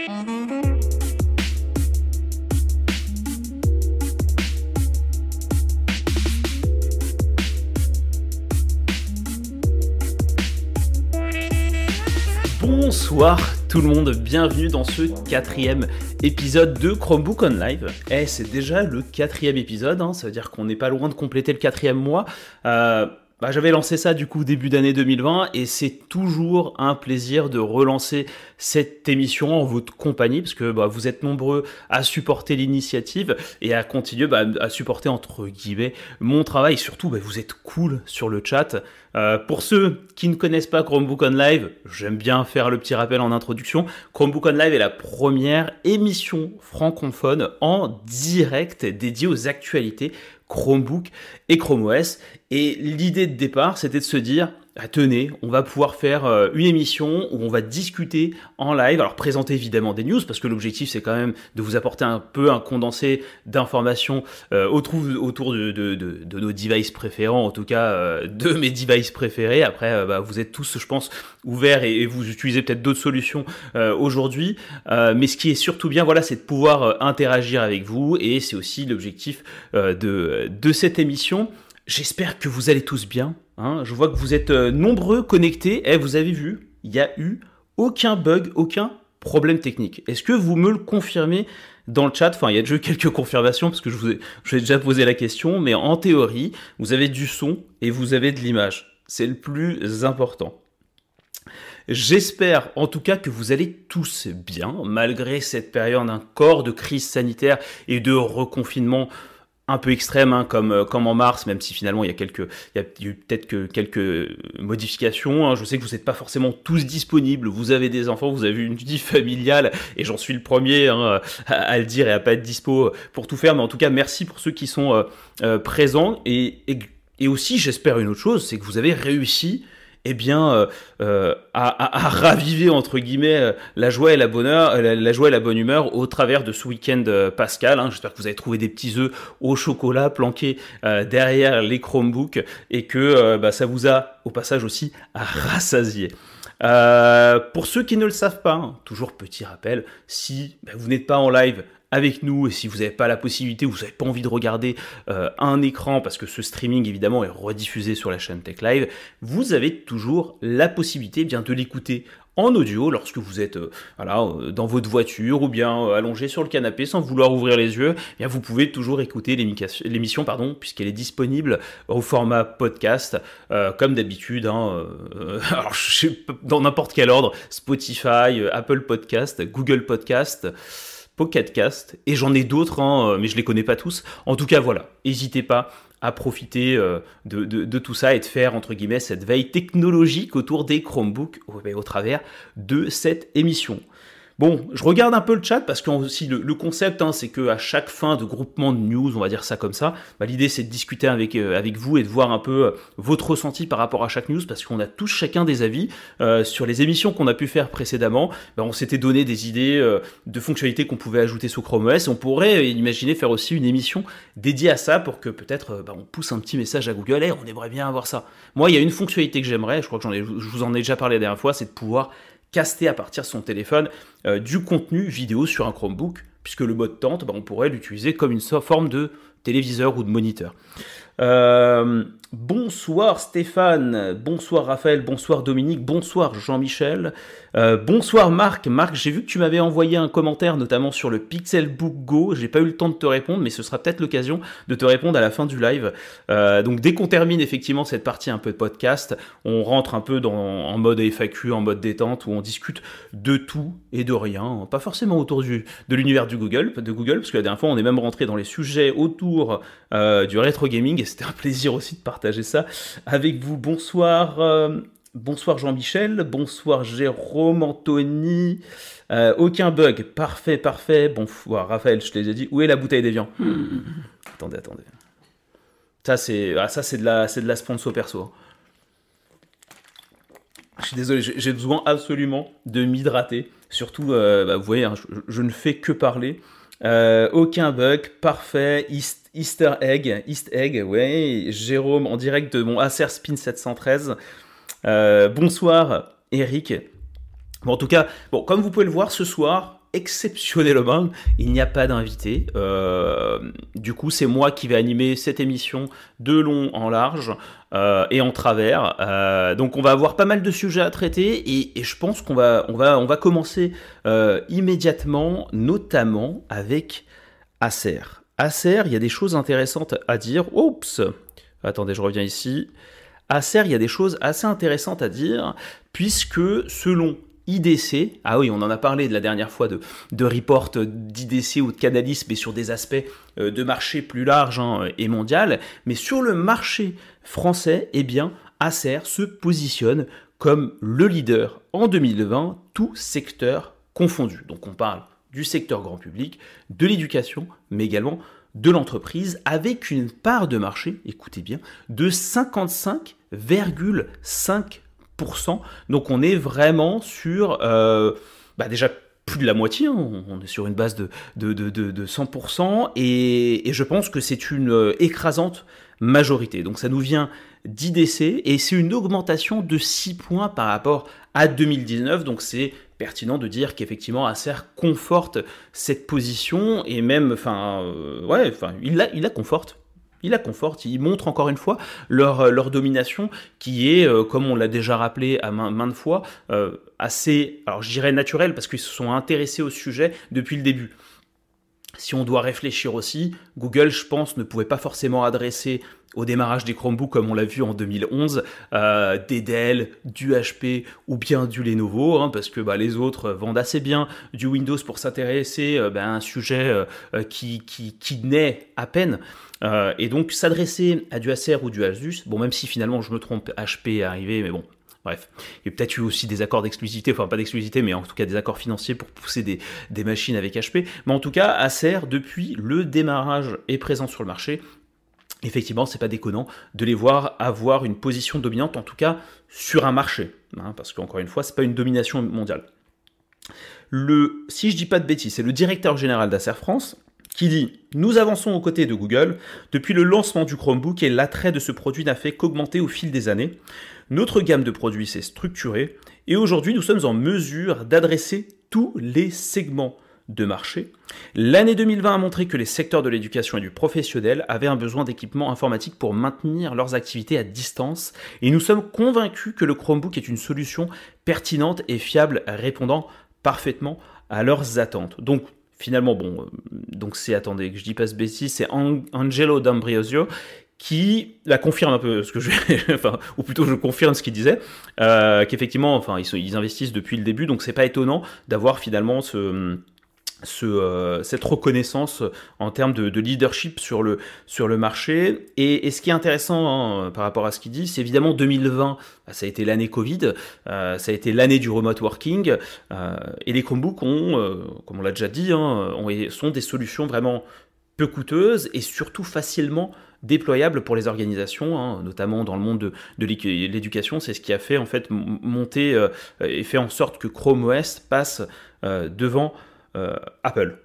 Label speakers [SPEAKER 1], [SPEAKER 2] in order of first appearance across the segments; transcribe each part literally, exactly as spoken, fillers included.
[SPEAKER 1] Bonsoir tout le monde, bienvenue dans ce quatrième épisode de Chromebook on Live. Eh, c'est déjà le quatrième épisode, hein, ça veut dire qu'on n'est pas loin de compléter le quatrième mois. Euh, bah, j'avais lancé ça du coup début d'année deux mille vingt et c'est toujours un plaisir de relancer cette émission en votre compagnie parce que bah, vous êtes nombreux à supporter l'initiative et à continuer bah, à supporter entre guillemets mon travail et surtout bah, vous êtes cool sur le chat. Euh, pour ceux qui ne connaissent pas Chromebook on Live, j'aime bien faire le petit rappel en introduction. Chromebook on Live est la première émission francophone en direct dédiée aux actualités Chromebook et Chrome O S. Et l'idée de départ, c'était de se dire, ah, tenez, on va pouvoir faire euh, une émission où on va discuter en live, alors présenter évidemment des news, parce que l'objectif c'est quand même de vous apporter un peu un condensé d'informations euh, autour, autour de, de, de, de nos devices préférents, en tout cas euh, de mes devices préférés. Après, euh, bah, vous êtes tous, je pense, ouverts et, et vous utilisez peut-être d'autres solutions euh, aujourd'hui. Euh, mais ce qui est surtout bien, voilà, c'est de pouvoir euh, interagir avec vous, et c'est aussi l'objectif euh, de, de cette émission. J'espère que vous allez tous bien. Hein. Je vois que vous êtes euh, nombreux connectés. Eh, vous avez vu, il n'y a eu aucun bug, aucun problème technique. Est-ce que vous me le confirmez dans le chat? Enfin, il y a déjà eu quelques confirmations parce que je vous ai, je vous ai déjà posé la question. Mais en théorie, vous avez du son et vous avez de l'image. C'est le plus important. J'espère en tout cas que vous allez tous bien, malgré cette période encore de crise sanitaire et de reconfinement un peu extrême, hein, comme, comme en mars, même si finalement il y a, quelques, il y a eu peut-être que quelques modifications. Hein. Je sais que vous n'êtes pas forcément tous disponibles, vous avez des enfants, vous avez une vie familiale, et j'en suis le premier hein, à, à le dire et à pas être dispo pour tout faire, mais en tout cas merci pour ceux qui sont euh, euh, présents, et, et, et aussi j'espère une autre chose, c'est que vous avez réussi eh bien, euh, euh, à, à, à raviver, entre guillemets, euh, la joie et la bonheur, la, la joie et la bonne humeur au travers de ce week-end euh, pascal. Hein. J'espère que vous avez trouvé des petits œufs au chocolat planqués euh, derrière les Chromebooks et que euh, bah, ça vous a, au passage aussi, rassasié. Euh, pour ceux qui ne le savent pas, hein, toujours petit rappel, si bah, vous n'êtes pas en live avec nous, et si vous n'avez pas la possibilité ou vous n'avez pas envie de regarder euh, un écran, parce que ce streaming évidemment est rediffusé sur la chaîne Tech Live, vous avez toujours la possibilité eh bien, de l'écouter en audio lorsque vous êtes euh, voilà, euh, dans votre voiture ou bien euh, allongé sur le canapé sans vouloir ouvrir les yeux. Eh bien, vous pouvez toujours écouter l'émission pardon, puisqu'elle est disponible au format podcast euh, comme d'habitude. Hein, euh, alors, je sais, dans n'importe quel ordre, Spotify, euh, Apple Podcast, Google Podcast, Pocket Cast, et j'en ai d'autres, hein, mais je les connais pas tous. En tout cas, voilà, n'hésitez pas à profiter euh, de, de, de tout ça et de faire, entre guillemets, cette veille technologique autour des Chromebooks au, au travers de cette émission. Bon, je regarde un peu le chat parce que aussi le, le concept, hein, c'est qu'à chaque fin de groupement de news, on va dire ça comme ça, bah, l'idée c'est de discuter avec, euh, avec vous et de voir un peu euh, votre ressenti par rapport à chaque news, parce qu'on a tous chacun des avis euh, sur les émissions qu'on a pu faire précédemment. Bah, on s'était donné des idées euh, de fonctionnalités qu'on pouvait ajouter sur Chrome O S. On pourrait imaginer faire aussi une émission dédiée à ça pour que peut-être euh, bah, on pousse un petit message à Google. Hey, on aimerait bien avoir ça. Moi, il y a une fonctionnalité que j'aimerais, je crois que j'en ai, je vous en ai déjà parlé la dernière fois, c'est de pouvoir caster à partir de son téléphone euh, du contenu vidéo sur un Chromebook, puisque le mode tente, bah, on pourrait l'utiliser comme une forme de téléviseur ou de moniteur. Euh, bonsoir Stéphane, bonsoir Raphaël, bonsoir Dominique, bonsoir Jean-Michel, euh, bonsoir Marc. Marc, j'ai vu que tu m'avais envoyé un commentaire notamment sur le Pixelbook Go, j'ai pas eu le temps de te répondre, mais ce sera peut-être l'occasion de te répondre à la fin du live. Euh, donc dès qu'on termine effectivement cette partie un peu de podcast, on rentre un peu dans, en mode F A Q, en mode détente, où on discute de tout et de rien, pas forcément autour du, de l'univers du Google, de Google, parce que la dernière fois on est même rentré dans les sujets autour euh, du rétro gaming, et c'était un plaisir aussi de partager ça avec vous. Bonsoir, euh, bonsoir Jean-Michel, bonsoir Jérôme, Anthony, euh, aucun bug, parfait, parfait. Bonsoir Raphaël, je te l'ai dit. Où est la bouteille d'Evian? hmm. Attendez, attendez. Ça c'est, ah, ça c'est de la, c'est de la sponsor perso. Je suis désolé, j'ai besoin absolument de m'hydrater. Surtout, euh, bah, vous voyez, hein, je, je ne fais que parler. Euh, aucun bug, parfait. Easter egg, Easter egg, ouais. Jérôme en direct de mon Acer Spin sept cent treize. Euh, bonsoir, Eric. Bon, en tout cas, bon, comme vous pouvez le voir ce soir, exceptionnellement, il n'y a pas d'invité. Euh, du coup, c'est moi qui vais animer cette émission de long en large euh, et en travers. Euh, donc, on va avoir pas mal de sujets à traiter et, et je pense qu'on va, on va, on va commencer euh, immédiatement, notamment avec Acer. Acer, il y a des choses intéressantes à dire. Oups, attendez, je reviens ici. Acer, il y a des choses assez intéressantes à dire, puisque selon I D C, ah oui, on en a parlé de la dernière fois de, de report d'I D C ou de Canalys, mais sur des aspects de marché plus larges hein, et mondial, mais sur le marché français, eh bien, Acer se positionne comme le leader en deux mille vingt, tout secteur confondu. Donc on parle du secteur grand public, de l'éducation, mais également de l'entreprise, avec une part de marché, écoutez bien, de cinquante-cinq virgule cinq pour cent. Donc on est vraiment sur euh, bah déjà plus de la moitié, hein. On est sur une base de, de, de, de, de cent pour cent et, et je pense que c'est une écrasante majorité. Donc ça nous vient d'I D C et c'est une augmentation de six points par rapport à deux mille dix-neuf. Donc c'est pertinent de dire qu'effectivement Acer conforte cette position et même, enfin, euh, ouais, enfin, il la, il la conforte. Il la conforte, il montre encore une fois leur, leur domination qui est, euh, comme on l'a déjà rappelé à main, maintes fois, euh, assez, alors je dirais naturelle parce qu'ils se sont intéressés au sujet depuis le début. Si on doit réfléchir aussi, Google, je pense, ne pouvait pas forcément adresser au démarrage des Chromebooks, comme on l'a vu en deux mille onze, euh, des Dell, du H P ou bien du Lenovo, hein, parce que bah, les autres vendent assez bien du Windows pour s'intéresser euh, bah, à un sujet euh, qui, qui, qui naît à peine. Euh, et donc s'adresser à du Acer ou du Asus, bon, même si finalement je me trompe, H P est arrivé, mais bon. Bref, il y a peut-être eu aussi des accords d'exclusivité, enfin pas d'exclusivité, mais en tout cas des accords financiers pour pousser des, des machines avec H P. Mais en tout cas, Acer, depuis le démarrage, est présent sur le marché. Effectivement, c'est pas déconnant de les voir avoir une position dominante, en tout cas sur un marché, hein, parce qu'encore une fois, c'est pas une domination mondiale. Le, si je dis pas de bêtises, c'est le directeur général d'Acer France qui dit « Nous avançons aux côtés de Google. Depuis le lancement du Chromebook et l'attrait de ce produit n'a fait qu'augmenter au fil des années. Notre gamme de produits s'est structurée et aujourd'hui nous sommes en mesure d'adresser tous les segments de marché. L'année deux mille vingt a montré que les secteurs de l'éducation et du professionnel avaient un besoin d'équipements informatiques pour maintenir leurs activités à distance et nous sommes convaincus que le Chromebook est une solution pertinente et fiable répondant parfaitement à leurs attentes. » Donc finalement, bon, donc c'est, attendez, que je dis pas ce bêtise, c'est Angelo D'Ambrosio qui la confirme un peu ce que je, enfin, ou plutôt je confirme ce qu'il disait, euh, qu'effectivement, enfin, ils, sont, ils investissent depuis le début, donc c'est pas étonnant d'avoir finalement ce, ce, euh, cette reconnaissance en termes de, de leadership sur le, sur le marché. Et, et ce qui est intéressant hein, par rapport à ce qu'il dit, c'est évidemment deux mille vingt, ça a été l'année Covid, euh, ça a été l'année du remote working, euh, et les Chromebooks ont, euh, comme on l'a déjà dit, hein, ont, sont des solutions vraiment peu coûteuses et surtout facilement déployables pour les organisations, hein, notamment dans le monde de, de l'éducation. C'est ce qui a fait en fait monter euh, et fait en sorte que Chrome O S passe euh, devant euh, Apple.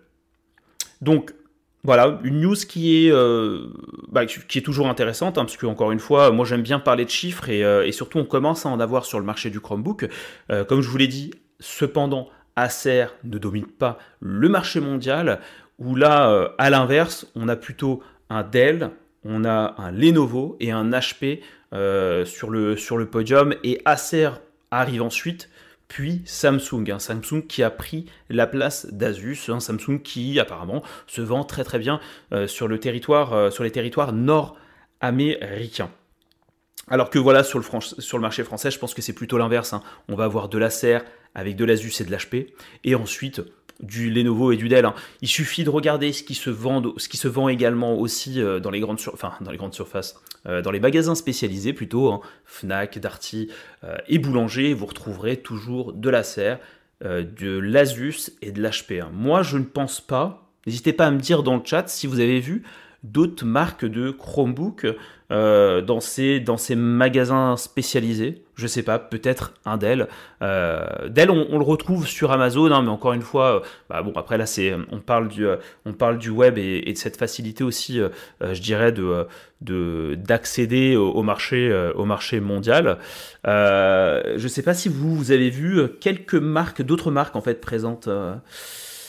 [SPEAKER 1] Donc voilà, une news qui est, euh, bah, qui est toujours intéressante, hein, parce que encore une fois, moi j'aime bien parler de chiffres et, euh, et surtout on commence à en avoir sur le marché du Chromebook. Euh, comme je vous l'ai dit, cependant, Acer ne domine pas le marché mondial, où là, euh, à l'inverse, on a plutôt un Dell, on a un Lenovo et un H P euh, sur, le, sur le podium, et Acer arrive ensuite, puis Samsung, un Samsung qui a pris la place d'Asus, un Samsung qui apparemment se vend très très bien euh, sur, le territoire, euh, sur les territoires nord-américains. Alors que voilà, sur le, sur le marché français, je pense que c'est plutôt l'inverse, hein. On va avoir de l'Acer avec de l'Asus et de l'H P, et ensuite du Lenovo et du Dell. Hein. Il suffit de regarder ce qui se vend, ce qui se vend également aussi euh, dans les grandes, sur, enfin, dans les grandes surfaces, euh, dans les magasins spécialisés plutôt, hein, Fnac, Darty euh, et Boulanger. Vous retrouverez toujours de l'Acer, euh, de l'Asus et de l'H P. Hein. Moi, je ne pense pas. N'hésitez pas à me dire dans le chat si vous avez vu d'autres marques de Chromebook euh, dans, ces, dans ces magasins spécialisés. Je sais pas, peut-être un Dell. Euh, Dell, on, on le retrouve sur Amazon, hein, mais encore une fois, euh, bah bon, après là, c'est, on parle du, euh, on parle du web et, et de cette facilité aussi, euh, je dirais, de, de d'accéder au, au marché, euh, au marché mondial. Euh, je sais pas si vous, vous avez vu quelques marques, d'autres marques en fait présentes. Euh,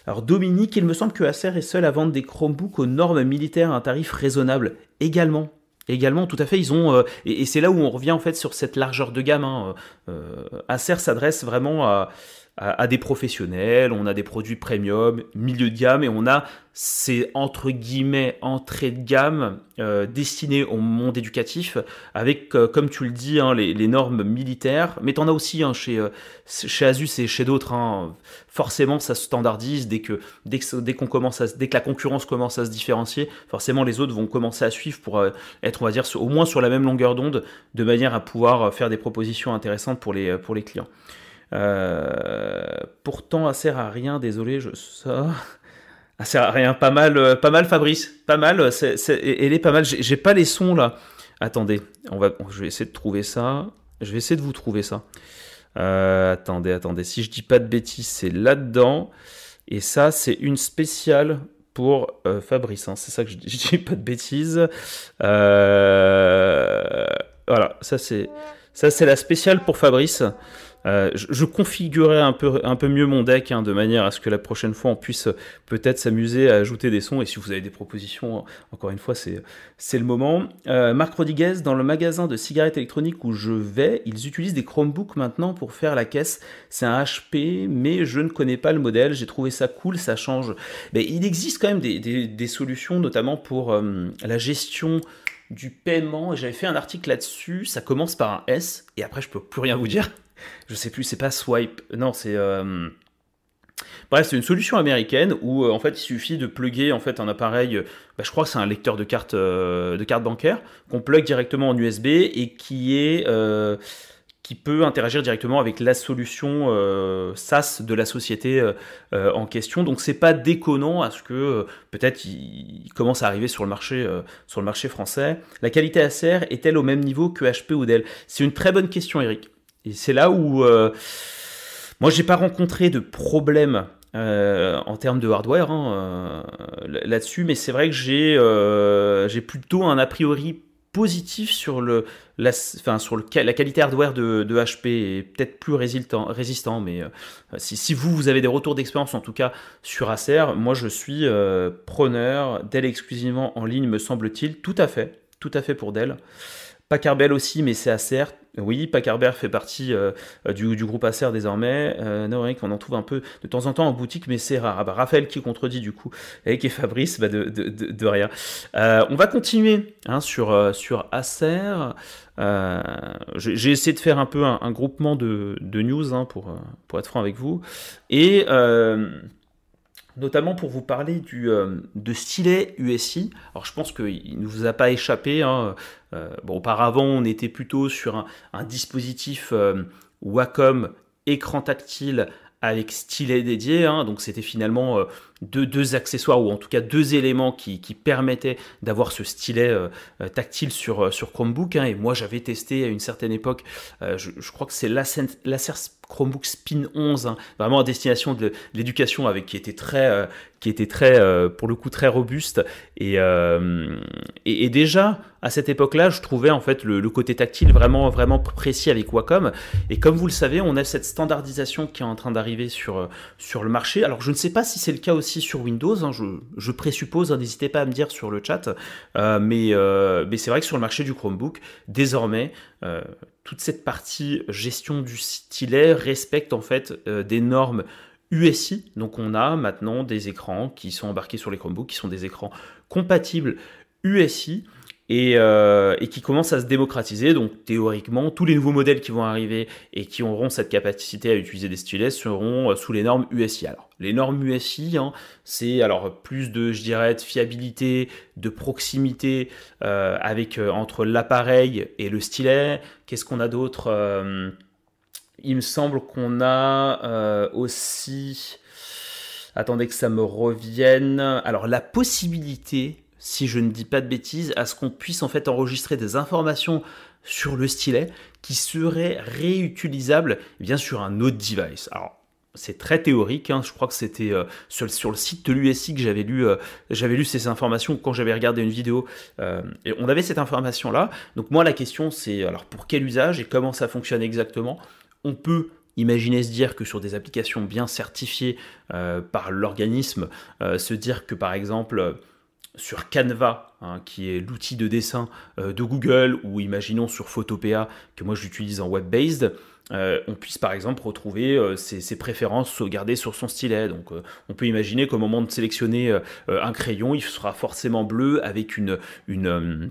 [SPEAKER 1] Alors Dominique, il me semble que Acer est seul à vendre des Chromebooks aux normes militaires à un tarif raisonnable. Également. Également, tout à fait, ils ont euh, et, et c'est là où on revient en fait sur cette largeur de gamme. Hein. Euh, Acer s'adresse vraiment à, à, à des professionnels. On a des produits premium, milieu de gamme, et on a ces entre guillemets entrées de gamme euh, destinées au monde éducatif, avec euh, comme tu le dis hein, les, les normes militaires. Mais t'en as aussi hein, chez euh, chez Asus et chez d'autres. Hein. Forcément, ça se standardise dès que dès que dès qu'on commence à, dès que la concurrence commence à se différencier. Forcément, les autres vont commencer à suivre pour euh, être, on va dire, sur, au moins sur la même longueur d'onde, de manière à pouvoir faire des propositions intéressantes pour les, pour les clients. Euh, pourtant, Acer a rien, désolé, je sors. Acer a rien, pas mal, pas mal Fabrice, pas mal, c'est, c'est, elle est pas mal, j'ai, j'ai pas les sons là. Attendez, on va, je vais essayer de trouver ça, je vais essayer de vous trouver ça. Euh, attendez, attendez, si je dis pas de bêtises, c'est là-dedans, et ça, c'est une spéciale pour euh, Fabrice, hein. C'est ça que je, je dis pas de bêtises. Euh, voilà, ça c'est ça c'est la spéciale pour Fabrice. Euh, je, je configurerai un peu, un peu mieux mon deck hein, de manière à ce que la prochaine fois on puisse peut-être s'amuser à ajouter des sons. Et si vous avez des propositions, encore une fois, c'est, c'est le moment. Euh, Marc Rodriguez, dans le magasin de cigarettes électroniques où je vais, ils utilisent des Chromebooks maintenant pour faire la caisse. C'est un H P, mais je ne connais pas le modèle. J'ai trouvé ça cool, ça change. Mais il existe quand même des, des, des solutions, notamment pour euh, la gestion du paiement. J'avais fait un article là-dessus. Ça commence par un S, et après je peux plus rien vous dire. Je sais plus, c'est pas Swipe, non, c'est... Euh... Bref, c'est une solution américaine où euh, en fait il suffit de plugger en fait un appareil, bah, je crois que c'est un lecteur de carte, euh, de carte bancaire, qu'on plug directement en U S B et qui est... Euh, qui peut interagir directement avec la solution euh, SaaS de la société euh, en question. Donc c'est pas déconnant à ce que euh, peut-être il, il commence à arriver sur le marché euh, sur le marché français. La qualité Acer est-elle au même niveau que H P ou Dell? C'est une très bonne question, Eric. Et c'est là où euh, moi j'ai pas rencontré de problème euh, en termes de hardware hein, euh, là-dessus, mais c'est vrai que j'ai euh, j'ai plutôt un a priori positif sur le la, enfin, sur le, la qualité hardware de, de H P, est peut-être plus résistant, résistant mais euh, si, si vous vous avez des retours d'expérience en tout cas sur Acer, moi je suis euh, preneur. Dell exclusivement en ligne me semble-t-il, tout à fait, tout à fait pour Dell. Packard Bell aussi, mais c'est Acer. Oui, Packard Bell fait partie euh, du, du groupe Acer désormais. Euh, non, on en trouve un peu de temps en temps en boutique, mais c'est rare. Ah bah, Raphaël qui contredit du coup, et qui est Fabrice, bah de, de, de, de rien. Euh, on va continuer hein, sur, euh, sur Acer. Euh, j'ai, j'ai essayé de faire un peu un, un groupement de, de news hein, pour, pour être franc avec vous. Et... Euh, notamment pour vous parler du, euh, de stylet U S I. Alors je pense qu'il ne vous a pas échappé. Hein. Euh, bon, auparavant, on était plutôt sur un, un dispositif euh, Wacom écran tactile avec stylet dédié. Hein. Donc c'était finalement euh, deux, deux accessoires, ou en tout cas deux éléments qui, qui permettaient d'avoir ce stylet euh, tactile sur, sur Chromebook. Hein. Et moi, j'avais testé à une certaine époque, euh, je, je crois que c'est l'Acer Chromebook Spin onze, hein, vraiment à destination de l'éducation, avec qui était très, euh, qui était très, euh, pour le coup, très robuste. Et, euh, et, et déjà à cette époque-là, je trouvais en fait le, le côté tactile vraiment, vraiment précis avec Wacom. Et comme vous le savez, on a cette standardisation qui est en train d'arriver sur sur le marché. Alors je ne sais pas si c'est le cas aussi sur Windows. Hein, je, je présuppose. Hein, n'hésitez pas à me dire sur le chat. Euh, mais euh, mais c'est vrai que sur le marché du Chromebook, désormais, euh, toute cette partie gestion du stylet respecte en fait euh, des normes U S I. Donc on a maintenant des écrans qui sont embarqués sur les Chromebooks, qui sont des écrans compatibles U S I et, euh, et qui commencent à se démocratiser. Donc théoriquement, tous les nouveaux modèles qui vont arriver et qui auront cette capacité à utiliser des stylets seront euh, sous les normes U S I. Alors les normes U S I, hein, c'est alors plus de, je dirais, de fiabilité, de proximité euh, avec euh, entre l'appareil et le stylet. Qu'est-ce qu'on a d'autre? euh, Il me semble qu'on a euh, aussi... Attendez que ça me revienne. Alors la possibilité, si je ne dis pas de bêtises, à ce qu'on puisse en fait enregistrer des informations sur le stylet qui seraient réutilisables eh bien sur un autre device. Alors c'est très théorique, hein. Je crois que c'était euh, sur, sur le site de l'U S I que j'avais lu, euh, j'avais lu ces informations quand j'avais regardé une vidéo. Euh, et on avait cette information-là. Donc moi la question c'est alors pour quel usage et comment ça fonctionne exactement. On peut Imaginez se dire que sur des applications bien certifiées euh, par l'organisme, euh, se dire que par exemple euh, sur Canva, hein, qui est l'outil de dessin euh, de Google, ou imaginons sur Photopea, que moi j'utilise en web-based, euh, on puisse par exemple retrouver euh, ses, ses préférences sauvegardées sur son stylet. Donc euh, on peut imaginer qu'au moment de sélectionner euh, un crayon, il sera forcément bleu avec une, une, euh,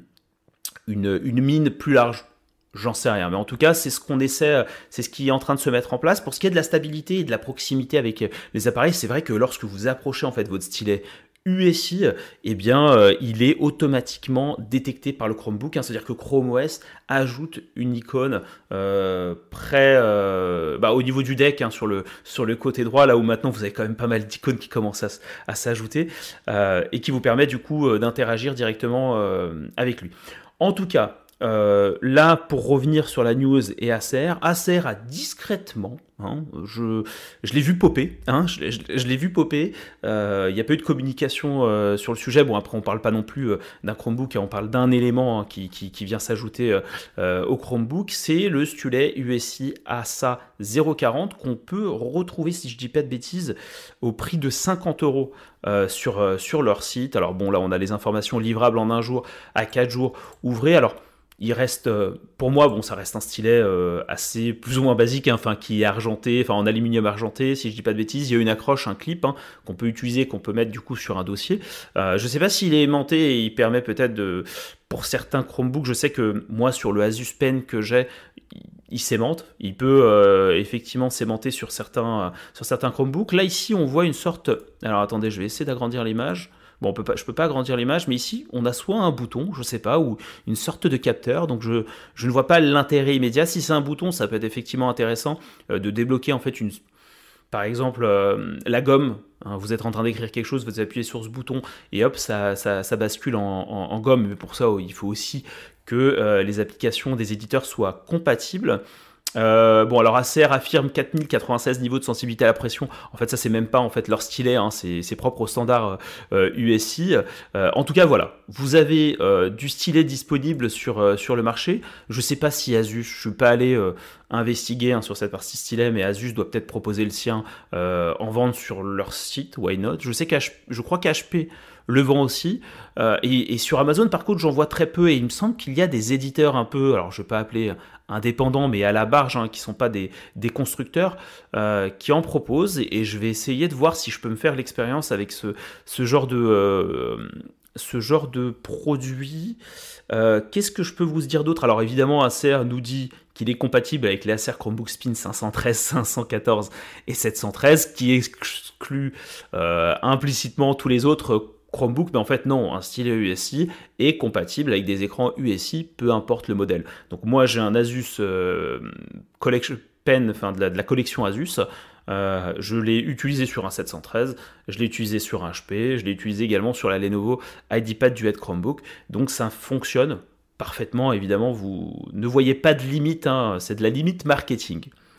[SPEAKER 1] une, une mine plus large. J'en sais rien, mais en tout cas, c'est ce qu'on essaie, c'est ce qui est en train de se mettre en place. Pour ce qui est de la stabilité et de la proximité avec les appareils, c'est vrai que lorsque vous approchez en fait votre stylet U S I, eh bien, euh, il est automatiquement détecté par le Chromebook, hein, c'est-à-dire que Chrome O S ajoute une icône euh, près, euh, bah, au niveau du deck, hein, sur, le, sur le côté droit, là où maintenant vous avez quand même pas mal d'icônes qui commencent à, à s'ajouter, euh, et qui vous permet du coup euh, d'interagir directement euh, avec lui. En tout cas, Euh, là, pour revenir sur la news et Acer, Acer a discrètement, hein, je, je l'ai vu popper, hein, je, je, je l'ai vu popper, euh, il n'y a pas eu de communication euh, sur le sujet. Bon, après on ne parle pas non plus euh, d'un Chromebook, hein, on parle d'un élément, hein, qui, qui, qui vient s'ajouter euh, au Chromebook, c'est le stylet U S I A S A zéro quarante qu'on peut retrouver, si je ne dis pas de bêtises, au prix de cinquante euros euh, sur, euh, sur leur site. Alors bon, là on a les informations livrables en un jour à quatre jours ouvrés. Alors il reste, pour moi, bon, ça reste un stylet euh, assez plus ou moins basique, hein, enfin, qui est argenté, enfin en aluminium argenté, si je dis pas de bêtises. Il y a une accroche, un clip, hein, qu'on peut utiliser, qu'on peut mettre du coup sur un dossier. Euh, je sais pas s'il est aimanté et il permet peut-être de, pour certains Chromebooks, je sais que moi sur le Asus Pen que j'ai, il s'aimante, il peut euh, effectivement s'aimanter sur certains, sur certains Chromebooks. Là ici, on voit une sorte, alors attendez, je vais essayer d'agrandir l'image. Bon, on peut pas, je ne peux pas agrandir l'image, mais ici, on a soit un bouton, je ne sais pas, ou une sorte de capteur, donc je, je ne vois pas l'intérêt immédiat. Si c'est un bouton, ça peut être effectivement intéressant euh, de débloquer en fait une... Par exemple, euh, la gomme, hein, vous êtes en train d'écrire quelque chose, vous appuyez sur ce bouton et hop, ça, ça, ça bascule en, en, en gomme. Mais pour ça, il faut aussi que euh, les applications des éditeurs soient compatibles. Euh, bon, alors Acer affirme quatre mille quatre-vingt-seize niveaux de sensibilité à la pression. En fait, ça c'est même pas en fait leur stylet, hein, c'est, c'est propre au standard euh, U S I. Euh, en tout cas, voilà, vous avez euh, du stylet disponible sur euh, sur le marché. Je sais pas si Asus, je suis pas allé euh, investiguer, hein, sur cette partie stylet, mais Asus doit peut-être proposer le sien euh, en vente sur leur site. Why not? Je sais qu'H, je crois qu'H P le vend aussi, euh, et, et sur Amazon par contre j'en vois très peu, et il me semble qu'il y a des éditeurs un peu, alors je ne vais pas appeler indépendants, mais à la barge, hein, qui ne sont pas des, des constructeurs, euh, qui en proposent, et, et je vais essayer de voir si je peux me faire l'expérience avec ce, ce genre de... Euh, ce genre de produit. Euh, qu'est-ce que je peux vous dire d'autre? Alors évidemment, Acer nous dit qu'il est compatible avec les Acer Chromebook Spin cinq cent treize, cinq cent quatorze et sept cent treize, qui exclut euh, implicitement tous les autres Chromebook, mais en fait non, un stylet U S I est compatible avec des écrans U S I, peu importe le modèle. Donc moi j'ai un Asus euh, Collection Pen, enfin de la, de la collection Asus. Euh, je l'ai utilisé sur un sept cent treize, je l'ai utilisé sur un H P, je l'ai utilisé également sur la Lenovo IdeaPad Duet Chromebook, donc ça fonctionne parfaitement. Évidemment, vous ne voyez pas de limite, hein, c'est de la limite marketing.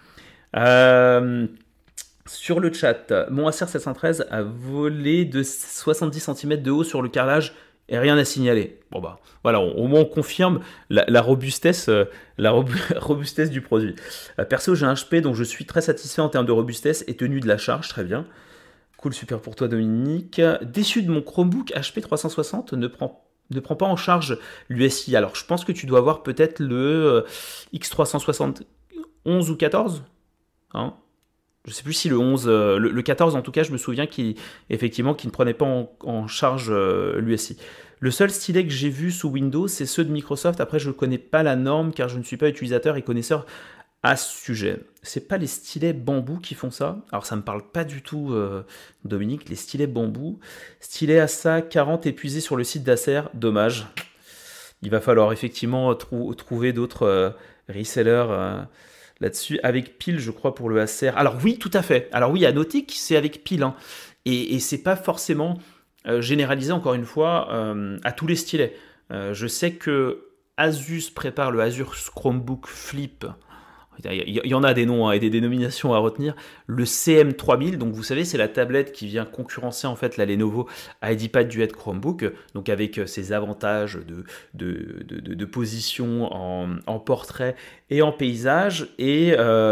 [SPEAKER 1] Euh, sur le chat, mon Acer sept cent treize a volé de soixante-dix centimètres de haut sur le carrelage et rien à signaler. Bon bah voilà, on, au moins on confirme la, la robustesse, euh, la robu- robustesse du produit. Euh, perso, j'ai un H P dont je suis très satisfait en termes de robustesse et tenue de la charge, très bien. Cool, super pour toi Dominique. Déçu de mon Chromebook H P trois cent soixante, ne prend ne prend pas en charge l'U S I. Alors je pense que tu dois avoir peut-être le euh, X trois cent soixante onze ou quatorze, hein. Je ne sais plus si le onze, euh, le, le quatorze en tout cas, je me souviens qu'il, effectivement, qu'il ne prenait pas en, en charge euh, l'U S I. Le seul stylet que j'ai vu sous Windows, c'est ceux de Microsoft. Après, je ne connais pas la norme car je ne suis pas utilisateur et connaisseur à ce sujet. C'est pas les stylets bambou qui font ça? Alors ça me parle pas du tout, euh, Dominique, les stylets bambou. Stylet A S A quarante épuisé sur le site d'Acer, dommage. Il va falloir effectivement trou- trouver d'autres euh, resellers euh, là-dessus, avec pile, je crois, pour le Acer. Alors oui, tout à fait. Alors oui, à noter que c'est avec pile, hein. Et, et c'est pas forcément euh, généralisé, encore une fois, euh, à tous les stylets. Euh, je sais que Asus prépare le Asus Chromebook Flip. il y en a des noms hein, et des dénominations à retenir. Le C M trois mille, donc vous savez, c'est la tablette qui vient concurrencer en fait la Lenovo IdeaPad Duet Chromebook, donc avec ses avantages de, de, de, de, de position en, en portrait et en paysage. Et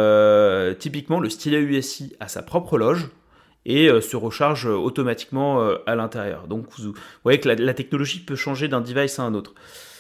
[SPEAKER 1] euh, typiquement, le stylet U S I a sa propre loge et euh, se recharge automatiquement euh, à l'intérieur. Donc vous, vous voyez que la, la technologie peut changer d'un device à un autre.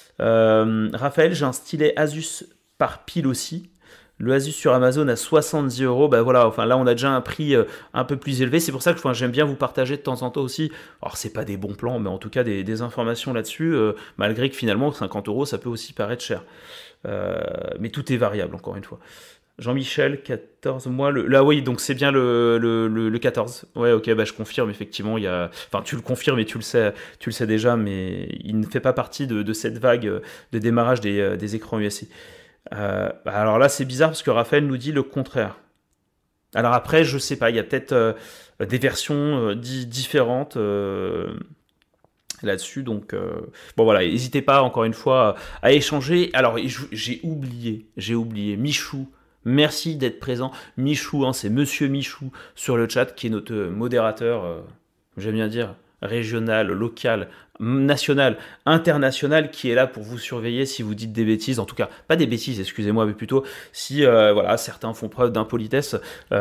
[SPEAKER 1] Euh, Raphaël, j'ai un stylet Asus par pile aussi. Le Asus sur Amazon à soixante-dix euros, ben voilà, enfin là on a déjà un prix euh, un peu plus élevé, c'est pour ça que enfin, j'aime bien vous partager de temps en temps aussi, alors c'est pas des bons plans, mais en tout cas des, des informations là-dessus, euh, malgré que finalement cinquante euros ça peut aussi paraître cher, euh, mais tout est variable encore une fois. Jean-Michel, quatorze mois, le... là oui, donc c'est bien le, le, le, le quatorze, ouais ok, bah, je confirme effectivement, il y a... enfin tu le confirmes et tu le sais, tu le sais déjà, mais il ne fait pas partie de, de cette vague de démarrage des, des écrans U S I. Euh, bah alors là c'est bizarre parce que Raphaël nous dit le contraire. Alors après je sais pas, il y a peut-être euh, des versions euh, di- différentes euh, là-dessus, donc euh, bon voilà, n'hésitez pas encore une fois à échanger. Alors j'ai oublié, j'ai oublié Michou. Merci d'être présent. Michou, hein, c'est Monsieur Michou sur le chat qui est notre modérateur, euh, j'aime bien dire, régional, local, national, international, qui est là pour vous surveiller si vous dites des bêtises, en tout cas pas des bêtises, excusez-moi, mais plutôt si euh, voilà, certains font preuve d'impolitesse,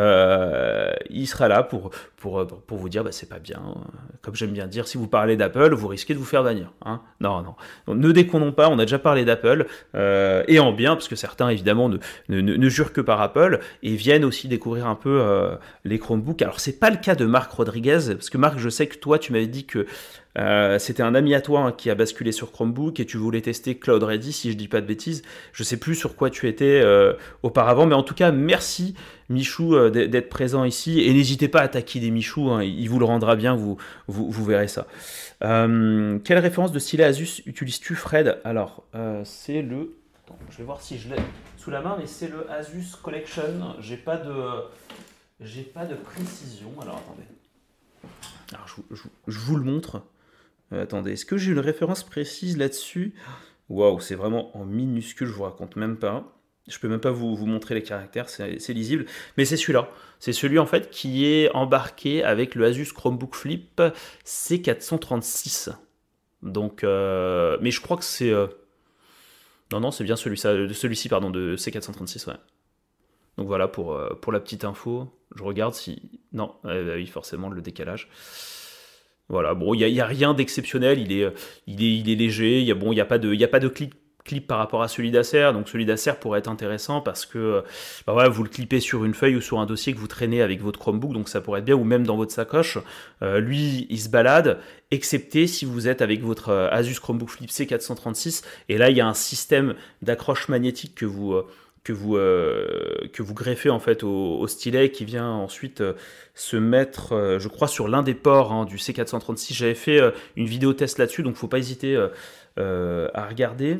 [SPEAKER 1] euh, il sera là pour, pour, pour vous dire bah, c'est pas bien. Comme j'aime bien dire, si vous parlez d'Apple, vous risquez de vous faire bannir. Hein, non, non. Donc, ne déconnons pas, on a déjà parlé d'Apple, euh, et en bien, parce que certains évidemment ne, ne, ne jurent que par Apple, et viennent aussi découvrir un peu euh, les Chromebooks. Alors c'est pas le cas de Marc Rodriguez, parce que Marc, je sais que toi tu m'avais dit que Euh, c'était un ami à toi hein, qui a basculé sur Chromebook et tu voulais tester Cloud Ready, si je dis pas de bêtises. Je sais plus sur quoi tu étais euh, auparavant, mais en tout cas merci Michou euh, d'être présent ici et n'hésitez pas à attaquer des Michou, hein, il vous le rendra bien, vous, vous, vous verrez ça. Euh, quelle référence de stylet Asus utilises-tu, Fred? Alors euh, c'est le, attends, je vais voir si je l'ai sous la main, mais c'est le Asus Collection. J'ai pas de, j'ai pas de précision. Alors attendez. Alors je, je, je vous le montre. Euh, attendez, est-ce que j'ai une référence précise là-dessus? Waouh, c'est vraiment en minuscule, je vous raconte même pas. Je peux même pas vous, vous montrer les caractères, c'est, c'est lisible. Mais c'est celui-là. C'est celui en fait qui est embarqué avec le Asus Chromebook Flip C quatre cent trente-six. Donc, euh, mais je crois que c'est... Euh... Non, non, c'est bien celui, ça, celui-ci, pardon, de C quatre cent trente-six, ouais. Donc voilà, pour, euh, pour la petite info. Je regarde si... Non, euh, oui, forcément, le décalage. Voilà, bon, il n'y a, a rien d'exceptionnel, il est, il est, il est léger, il n'y a, bon, a pas de, y a pas de clip, clip par rapport à celui d'Acer, donc celui d'Acer pourrait être intéressant parce que bah voilà, vous le clippez sur une feuille ou sur un dossier que vous traînez avec votre Chromebook, donc ça pourrait être bien, ou même dans votre sacoche. Euh, lui, il se balade, excepté si vous êtes avec votre Asus Chromebook Flip C quatre cent trente-six, et là, il y a un système d'accroche magnétique que vous... Euh, que vous, euh, que vous greffez en fait au, au stylet qui vient ensuite euh, se mettre, euh, je crois, sur l'un des ports hein, du C quatre cent trente-six. J'avais fait euh, une vidéo test là-dessus, donc il ne faut pas hésiter euh, euh, à regarder.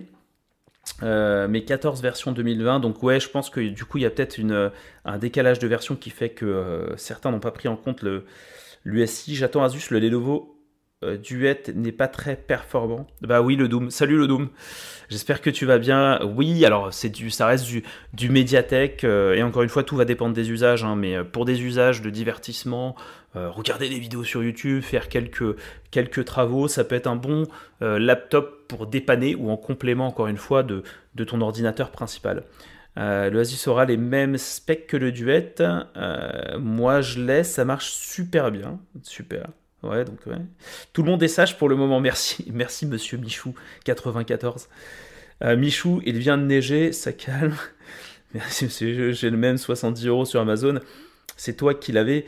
[SPEAKER 1] Euh, mes quatorze versions deux mille vingt, donc ouais, je pense que du coup il y a peut-être une, un décalage de version qui fait que euh, certains n'ont pas pris en compte le, l'U S I. J'attends Asus, le Lenovo Euh, Duet n'est pas très performant. Bah oui, le Doom. Salut le Doom. J'espère que tu vas bien. Oui, alors c'est du, ça reste du, du Mediatek euh, et encore une fois, tout va dépendre des usages. Hein, mais pour des usages de divertissement, euh, regarder des vidéos sur YouTube, faire quelques, quelques travaux, ça peut être un bon euh, laptop pour dépanner ou en complément encore une fois de, de ton ordinateur principal. Euh, le Asus aura les mêmes specs que le Duet. Euh, moi, je l'ai, ça marche super bien, super. Ouais, donc ouais. Tout le monde est sage pour le moment, merci. Merci monsieur Michou, quatre-vingt-quatorze. Euh, Michou, il vient de neiger, ça calme. Merci monsieur, j'ai le même soixante-dix euros sur Amazon. C'est toi qui l'avais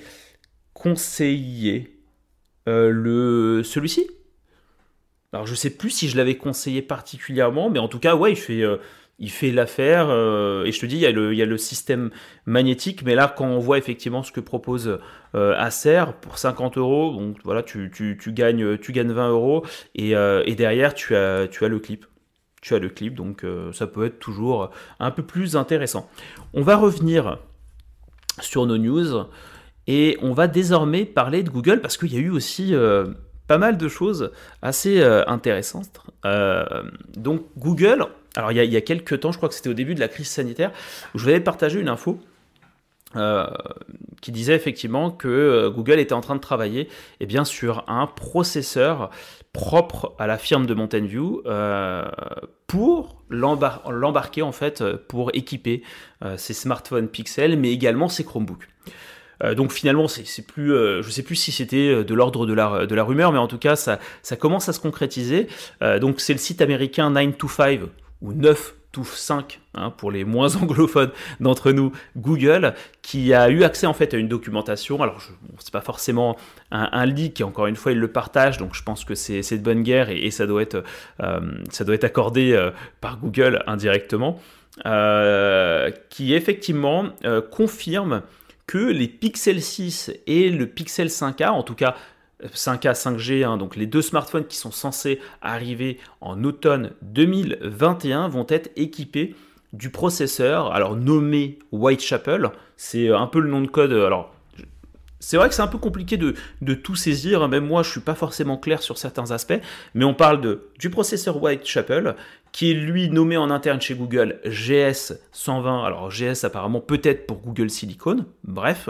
[SPEAKER 1] conseillé. Euh, le... Celui-ci? Alors je sais plus si je l'avais conseillé particulièrement, mais en tout cas, ouais, il fait... Euh... Il fait l'affaire, euh, et je te dis, il y, a le, il y a le système magnétique, mais là, quand on voit effectivement ce que propose euh, Acer, pour cinquante euros, donc voilà, tu, tu, tu, gagnes, tu gagnes vingt euros, et, euh, et derrière, tu as, tu as le clip. Tu as le clip, donc euh, ça peut être toujours un peu plus intéressant. On va revenir sur nos news, et on va désormais parler de Google, parce qu'il y a eu aussi... Euh, pas mal de choses assez euh, intéressantes. Euh, donc Google alors il y, a, il y a quelques temps, je crois que c'était au début de la crise sanitaire, où je vous avais partagé une info euh, qui disait effectivement que euh, Google était en train de travailler eh bien, sur un processeur propre à la firme de Mountain View euh, pour l'embar- l'embarquer en fait pour équiper euh, ses smartphones Pixel, mais également ses Chromebooks. Euh, donc finalement, c'est, c'est plus, euh, je ne sais plus si c'était de l'ordre de la, de la rumeur, mais en tout cas, ça, ça commence à se concrétiser. Euh, donc c'est le site américain nine to five, ou neuf to cinq, hein, pour les moins anglophones d'entre nous, Google, qui a eu accès en fait à une documentation. Alors, je, bon, c'est pas forcément un, un leak, et encore une fois, il le partage, donc je pense que c'est, c'est de bonne guerre, et, et ça, doit être, euh, ça doit être accordé euh, par Google indirectement, euh, qui effectivement euh, confirme que les Pixel six et le Pixel cinq A, en tout cas cinq A, cinq G, hein, donc les deux smartphones qui sont censés arriver en automne deux mille vingt et un, vont être équipés du processeur, alors nommé Whitechapel, c'est un peu le nom de code, alors c'est vrai que c'est un peu compliqué de, de tout saisir, hein. Même moi je ne suis pas forcément clair sur certains aspects, mais on parle de, du processeur Whitechapel, qui est lui nommé en interne chez Google G S cent vingt, alors G S apparemment peut-être pour Google Silicon, bref.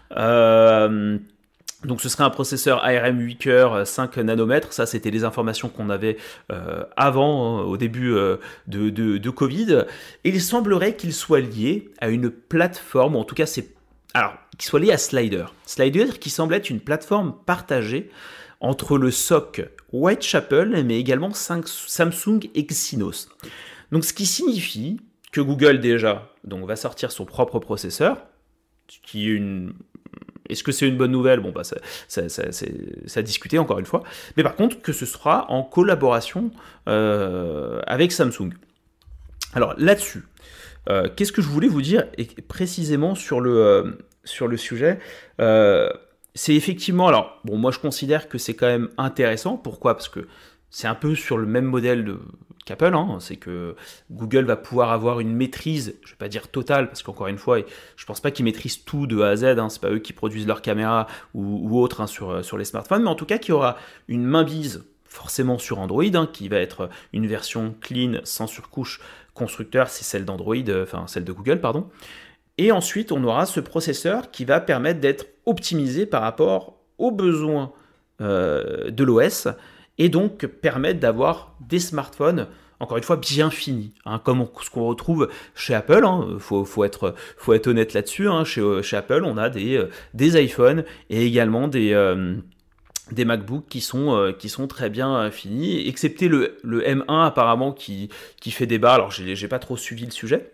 [SPEAKER 1] Euh, donc ce serait un processeur A R M huit cœurs, cinq nanomètres, ça c'était les informations qu'on avait euh, avant, hein, au début euh, de, de, de Covid, et il semblerait qu'il soit lié à une plateforme, ou en tout cas c'est... Alors, qu'il soit lié à Slider. Slider qui semble être une plateforme partagée entre le S O C Whitechapel, mais également Samsung et Exynos. Donc, ce qui signifie que Google, déjà, donc, va sortir son propre processeur, qui est une... Est-ce que c'est une bonne nouvelle? Bon, bah, ça, ça, ça, c'est, ça a discuté, encore une fois. Mais par contre, que ce sera en collaboration euh, avec Samsung. Alors, là-dessus, euh, qu'est-ce que je voulais vous dire et précisément sur le, euh, sur le sujet euh, c'est effectivement, alors, bon, moi je considère que c'est quand même intéressant. Pourquoi? Parce que c'est un peu sur le même modèle de, qu'Apple, hein, c'est que Google va pouvoir avoir une maîtrise, je ne vais pas dire totale, parce qu'encore une fois, je ne pense pas qu'ils maîtrisent tout de A à Z, hein, c'est pas eux qui produisent leurs caméras ou, ou autres, hein, sur, sur les smartphones, mais en tout cas qu'il y aura une mainmise forcément sur Android, hein, qui va être une version clean, sans surcouche constructeur, c'est celle d'Android, euh, enfin celle de Google, pardon. Et ensuite, on aura ce processeur qui va permettre d'être optimisé par rapport aux besoins euh, de l'O S, et donc permettre d'avoir des smartphones, encore une fois, bien finis, hein, comme on, ce qu'on retrouve chez Apple. Il hein, faut, faut, être, faut être honnête là-dessus. Hein, chez, chez Apple, on a des, des iPhones et également des... Euh, des MacBooks qui sont, euh, qui sont très bien euh, finis, excepté le, le M un apparemment qui, qui fait débat, alors j'ai, j'ai pas trop suivi le sujet.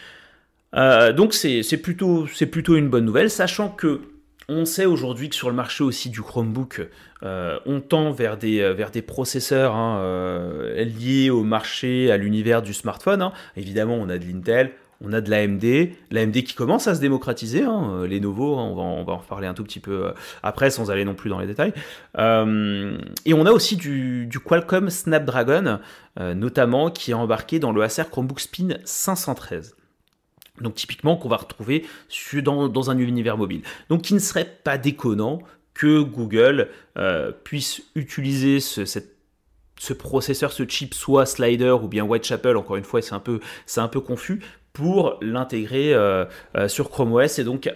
[SPEAKER 1] Euh, donc c'est, c'est, plutôt, c'est plutôt une bonne nouvelle, sachant que on sait aujourd'hui que sur le marché aussi du Chromebook, euh, on tend vers des, vers des processeurs hein, euh, liés au marché, à l'univers du smartphone. Hein. Évidemment, on a de l'Intel, on a de l'A M D, l'A M D qui commence à se démocratiser, hein, les Lenovo, hein, on, va, on va en reparler un tout petit peu après, sans aller non plus dans les détails. Euh, et on a aussi du, du Qualcomm Snapdragon, euh, notamment, qui est embarqué dans le Acer Chromebook Spin cinq cent treize. Donc typiquement qu'on va retrouver dans, dans un univers mobile. Donc il ne serait pas déconnant que Google euh, puisse utiliser ce, cette ce processeur, ce chip, soit Slider ou bien Whitechapel, encore une fois, c'est un peu, c'est un peu confus, pour l'intégrer euh, euh, sur Chrome O S et donc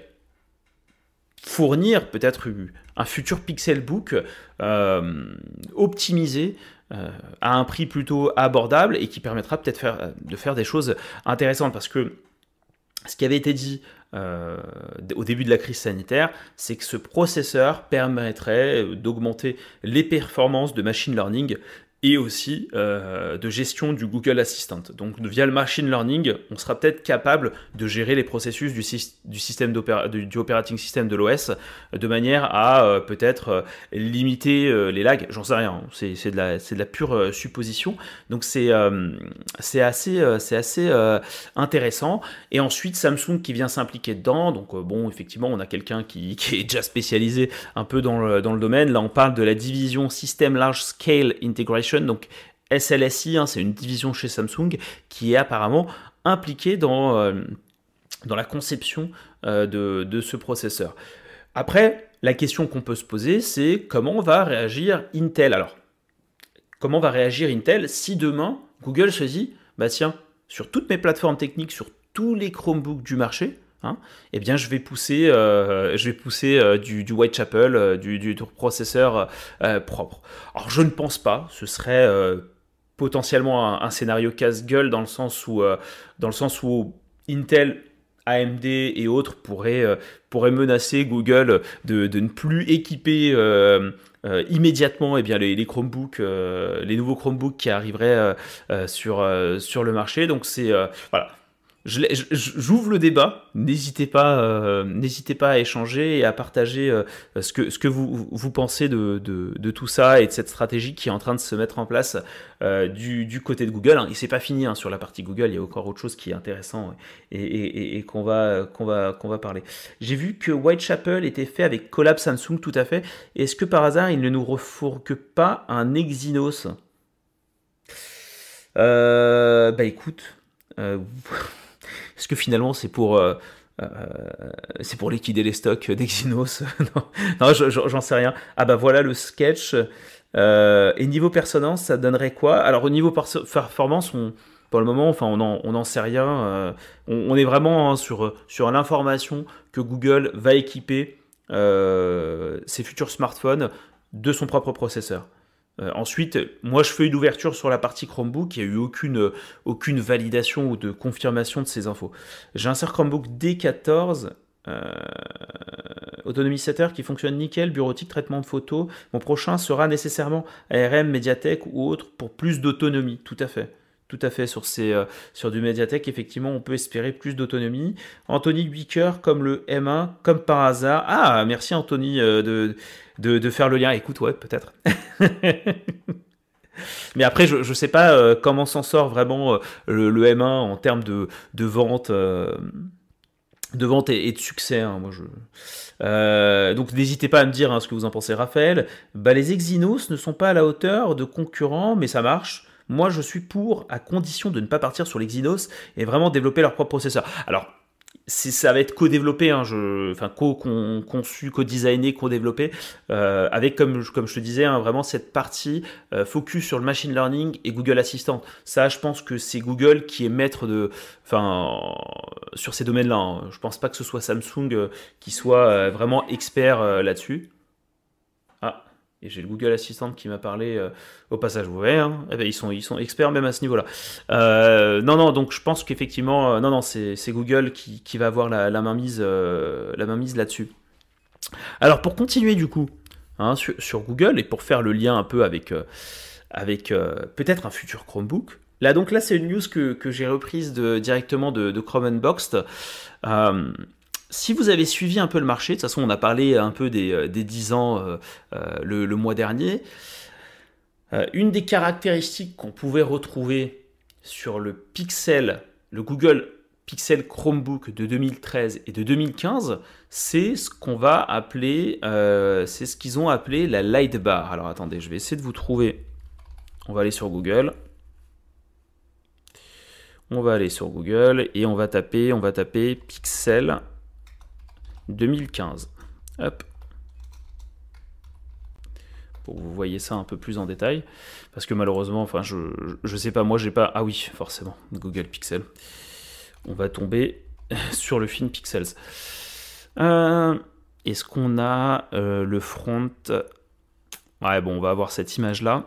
[SPEAKER 1] fournir peut-être un futur Pixelbook euh, optimisé euh, à un prix plutôt abordable et qui permettra peut-être faire, de faire des choses intéressantes, parce que ce qui avait été dit euh, au début de la crise sanitaire, c'est que ce processeur permettrait d'augmenter les performances de machine learning et aussi euh, de gestion du Google Assistant. Donc via le machine learning, on sera peut-être capable de gérer les processus du, du, système du, du operating system de l'O S de manière à euh, peut-être euh, limiter euh, les lags. J'en sais rien, c'est, c'est, de, la, c'est de la pure euh, supposition. Donc c'est, euh, c'est assez, euh, c'est assez euh, intéressant. Et ensuite Samsung qui vient s'impliquer dedans. Donc euh, bon, effectivement, on a quelqu'un qui, qui est déjà spécialisé un peu dans le, dans le domaine. Là, on parle de la division System Large Scale Integration. Donc S L S I, hein, c'est une division chez Samsung qui est apparemment impliquée dans, euh, dans la conception euh, de, de ce processeur. Après, la question qu'on peut se poser, c'est comment va réagir Intel. Alors, comment va réagir Intel si demain Google se dit bah tiens, sur toutes mes plateformes techniques, sur tous les Chromebooks du marché, hein, eh bien je vais pousser, euh, je vais pousser euh, du, du Whitechapel, euh, du, du, du processeur euh, propre. Alors je ne pense pas, ce serait euh, potentiellement un, un scénario casse-gueule dans le sens où, euh, dans le sens où Intel, A M D et autres pourraient, euh, pourraient menacer Google de, de ne plus équiper euh, euh, immédiatement eh bien, les, les Chromebooks, euh, les nouveaux Chromebooks qui arriveraient euh, euh, sur, euh, sur le marché. Donc c'est euh, voilà. Je l'ai- je- J'ouvre le débat. N'hésitez pas, euh, n'hésitez pas à échanger et à partager euh, ce que, ce que vous, vous pensez de, de, de tout ça et de cette stratégie qui est en train de se mettre en place euh, du, du côté de Google. Hein. Et c'est pas fini hein, sur la partie Google. Il y a encore autre chose qui est intéressant et, et, et, et qu'on va, qu'on va, qu'on va parler. J'ai vu que Whitechapel était fait avec Collab Samsung, tout à fait. Est-ce que par hasard il ne nous refourgue pas un Exynos? euh, Bah écoute. Euh, Est-ce que finalement c'est pour, euh, euh, c'est pour liquider les stocks d'Exynos? Non, non je- je- j'en sais rien. Ah bah voilà le sketch. Euh, et niveau performance, ça donnerait quoi? Alors au niveau perso- performance, on, pour le moment, enfin on n'en on en sait rien. Euh, on, on est vraiment hein, sur, sur l'information que Google va équiper euh, ses futurs smartphones de son propre processeur. Euh, ensuite, moi je fais une ouverture sur la partie Chromebook, il n'y a eu aucune, aucune validation ou de confirmation de ces infos. J'ai un serveur Chromebook D quatorze, euh, autonomie sept heures qui fonctionne nickel, bureautique, traitement de photos. Mon prochain sera nécessairement A R M, Mediatek ou autre pour plus d'autonomie, tout à fait. Tout à fait, sur, ces, euh, sur du Mediatek, effectivement, on peut espérer plus d'autonomie. Anthony huit cœurs, comme le M un, comme par hasard. Ah, merci Anthony euh, de, de, de faire le lien. Écoute, ouais, peut-être. Mais après, je ne sais pas euh, comment s'en sort vraiment euh, le, le M un en termes de, de vente, euh, de vente et, et de succès. Hein, moi, je... Euh, donc n'hésitez pas à me dire hein, ce que vous en pensez, Raphaël. Bah, les Exynos ne sont pas à la hauteur de concurrents, mais ça marche. Moi, je suis pour, à condition de ne pas partir sur l'Exynos et vraiment développer leur propre processeur. Alors, c'est- ça va être co-développé, hein, je, enfin co-conçu, co-designé, co-développé, euh, avec comme, je- comme je te disais, hein, vraiment cette partie euh, focus sur le machine learning et Google Assistant. Ça, je pense que c'est Google qui est maître de, enfin, sur ces domaines-là. Hein. Je pense pas que ce soit Samsung euh, qui soit euh, vraiment expert euh, là-dessus. Ah, et j'ai le Google Assistant qui m'a parlé euh, au passage, vous voyez, hein. Eh ben, ils, sont, ils sont experts même à ce niveau-là. Euh, non, non, donc je pense qu'effectivement, euh, non, non, c'est c'est Google qui, qui va avoir la, la mainmise, euh, la mainmise là-dessus. Alors pour continuer du coup, hein, sur, sur Google et pour faire le lien un peu avec, euh, avec euh, peut-être un futur Chromebook. Là donc là c'est une news que, que j'ai reprise de, directement de, de Chrome Unboxed. Euh, si vous avez suivi un peu le marché, de toute façon on a parlé un peu des, euh, des dix ans euh, euh, le, le mois dernier, euh, une des caractéristiques qu'on pouvait retrouver sur le Pixel, le Google Pixel Chromebook de deux mille treize et de deux mille quinze, c'est ce qu'on va appeler, euh, c'est ce qu'ils ont appelé la light bar. Alors attendez, je vais essayer de vous trouver. On va aller sur Google. On va aller sur Google et on va taper, on va taper Pixel deux mille quinze. Hop. Pour que vous voyez ça un peu plus en détail. Parce que malheureusement, enfin, je, je sais pas, moi j'ai pas. Ah oui, forcément, Google Pixel. On va tomber sur le film Pixels. Euh, Est-ce qu'on a euh, le front? Ouais, bon, on va avoir cette image-là.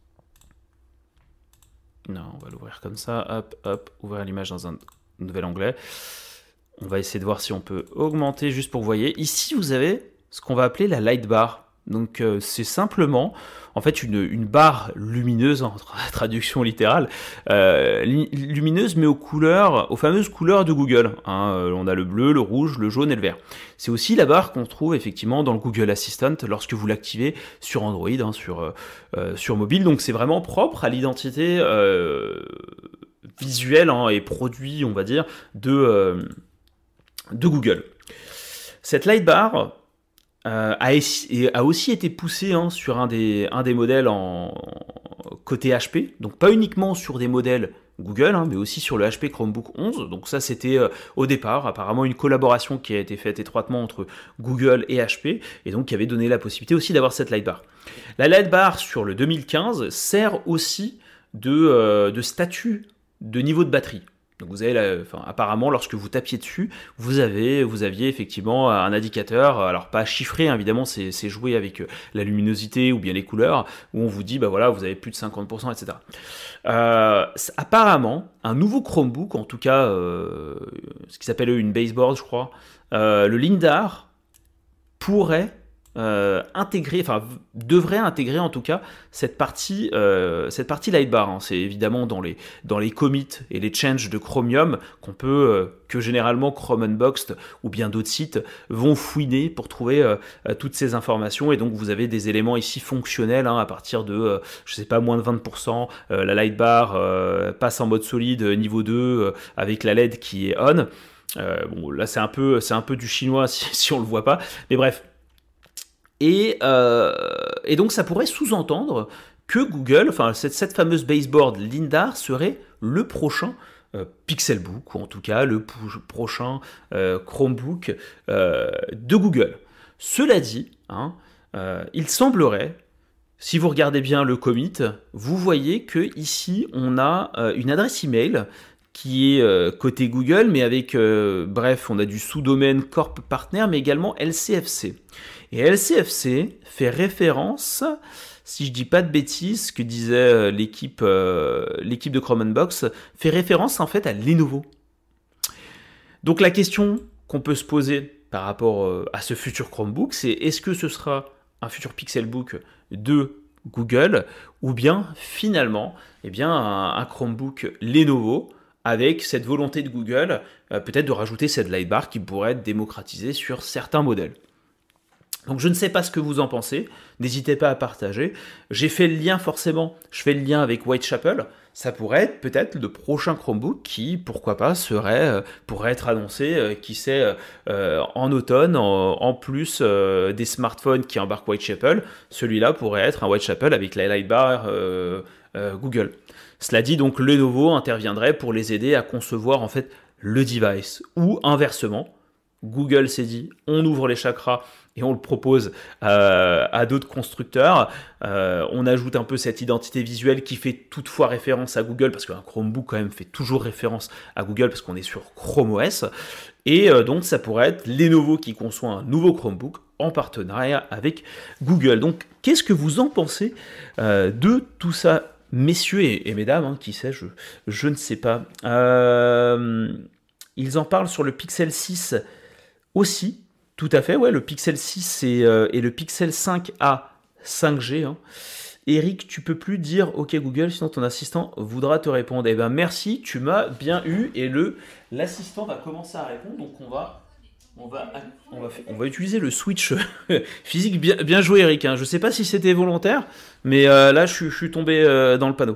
[SPEAKER 1] Non, on va l'ouvrir comme ça. Hop, hop, ouvrir l'image dans un nouvel onglet. On va essayer de voir si on peut augmenter juste pour que vous voyez. Ici, vous avez ce qu'on va appeler la light bar. Donc euh, c'est simplement en fait une, une barre lumineuse en tra- traduction littérale, euh, li- lumineuse mais aux couleurs, aux fameuses couleurs de Google. Hein. Euh, on a le bleu, le rouge, le jaune et le vert. C'est aussi la barre qu'on trouve effectivement dans le Google Assistant lorsque vous l'activez sur Android, hein, sur, euh, sur mobile. Donc c'est vraiment propre à l'identité euh, visuelle hein, et produit, on va dire, de, euh, de Google. Cette light bar euh, a, a aussi été poussée hein, sur un des, un des modèles en côté H P, donc pas uniquement sur des modèles Google, hein, mais aussi sur le H P Chromebook onze. Donc ça, c'était euh, au départ apparemment une collaboration qui a été faite étroitement entre Google et H P, et donc qui avait donné la possibilité aussi d'avoir cette light bar. La light bar sur le deux mille quinze sert aussi de, euh, de statut de niveau de batterie. Donc vous avez, la, enfin, apparemment, lorsque vous tapiez dessus, vous avez, vous aviez effectivement un indicateur, alors pas chiffré, hein, évidemment, c'est, c'est joué avec la luminosité ou bien les couleurs, où on vous dit, bah voilà, vous avez plus de cinquante pour cent, et cetera. Euh, apparemment, un nouveau Chromebook, en tout cas, euh, ce qui s'appelle une baseboard, je crois, euh, le Lindar pourrait Euh, intégrer, enfin devrait intégrer en tout cas cette partie, euh, cette partie lightbar. Hein. C'est évidemment dans les dans les commits et les changes de Chromium qu'on peut, euh, que généralement Chrome Unboxed ou bien d'autres sites vont fouiner pour trouver euh, toutes ces informations. Et donc vous avez des éléments ici fonctionnels hein, à partir de, euh, je sais pas, moins de vingt pour cent. Euh, la lightbar euh, passe en mode solide niveau deux euh, avec la L E D qui est on. Euh, bon là c'est un peu c'est un peu du chinois si, si on le voit pas. Mais bref. Et, euh, et donc ça pourrait sous-entendre que Google, enfin cette, cette fameuse baseboard Lindar serait le prochain euh, Pixelbook, ou en tout cas le p- prochain euh, Chromebook euh, de Google. Cela dit, hein, euh, il semblerait, si vous regardez bien le commit, vous voyez que ici on a euh, une adresse email qui est euh, côté Google, mais avec, euh, bref, on a du sous-domaine Corp Partner, mais également L C F C. Et L C F C fait référence, si je dis pas de bêtises, ce que disait euh, l'équipe, euh, l'équipe de Chrome Unbox, fait référence en fait à Lenovo. Donc la question qu'on peut se poser par rapport euh, à ce futur Chromebook, c'est est-ce que ce sera un futur Pixelbook de Google, ou bien finalement, eh bien, un, un Chromebook Lenovo, avec cette volonté de Google, euh, peut-être de rajouter cette lightbar qui pourrait être démocratisée sur certains modèles. Donc je ne sais pas ce que vous en pensez, n'hésitez pas à partager. J'ai fait le lien forcément, je fais le lien avec Whitechapel, ça pourrait être peut-être le prochain Chromebook qui, pourquoi pas, serait, euh, pourrait être annoncé, euh, qui sait, euh, en automne, en, en plus euh, des smartphones qui embarquent Whitechapel, celui-là pourrait être un Whitechapel avec la lightbar euh, euh, Google. Cela dit, donc Lenovo interviendrait pour les aider à concevoir en fait le device, ou inversement, Google s'est dit, on ouvre les chakras et on le propose euh, à d'autres constructeurs. Euh, on ajoute un peu cette identité visuelle qui fait toutefois référence à Google, parce qu'un Chromebook quand même fait toujours référence à Google, parce qu'on est sur Chrome O S. Et euh, donc ça pourrait être Lenovo qui conçoit un nouveau Chromebook en partenariat avec Google. Donc qu'est-ce que vous en pensez euh, de tout ça, messieurs et, et mesdames, hein, qui sait, je, je ne sais pas. Euh, ils en parlent sur le Pixel six aussi. Tout à fait, ouais, le Pixel six et, euh, et le Pixel cinq A cinq G. Hein. Eric, tu peux plus dire OK Google, sinon ton assistant voudra te répondre. Eh ben merci, tu m'as bien eu et le l'assistant va commencer à répondre. Donc on va on va on va, on va utiliser le switch physique. Bien, bien joué Eric. Hein. Je sais pas si c'était volontaire, mais euh, là je suis, je suis tombé euh, dans le panneau.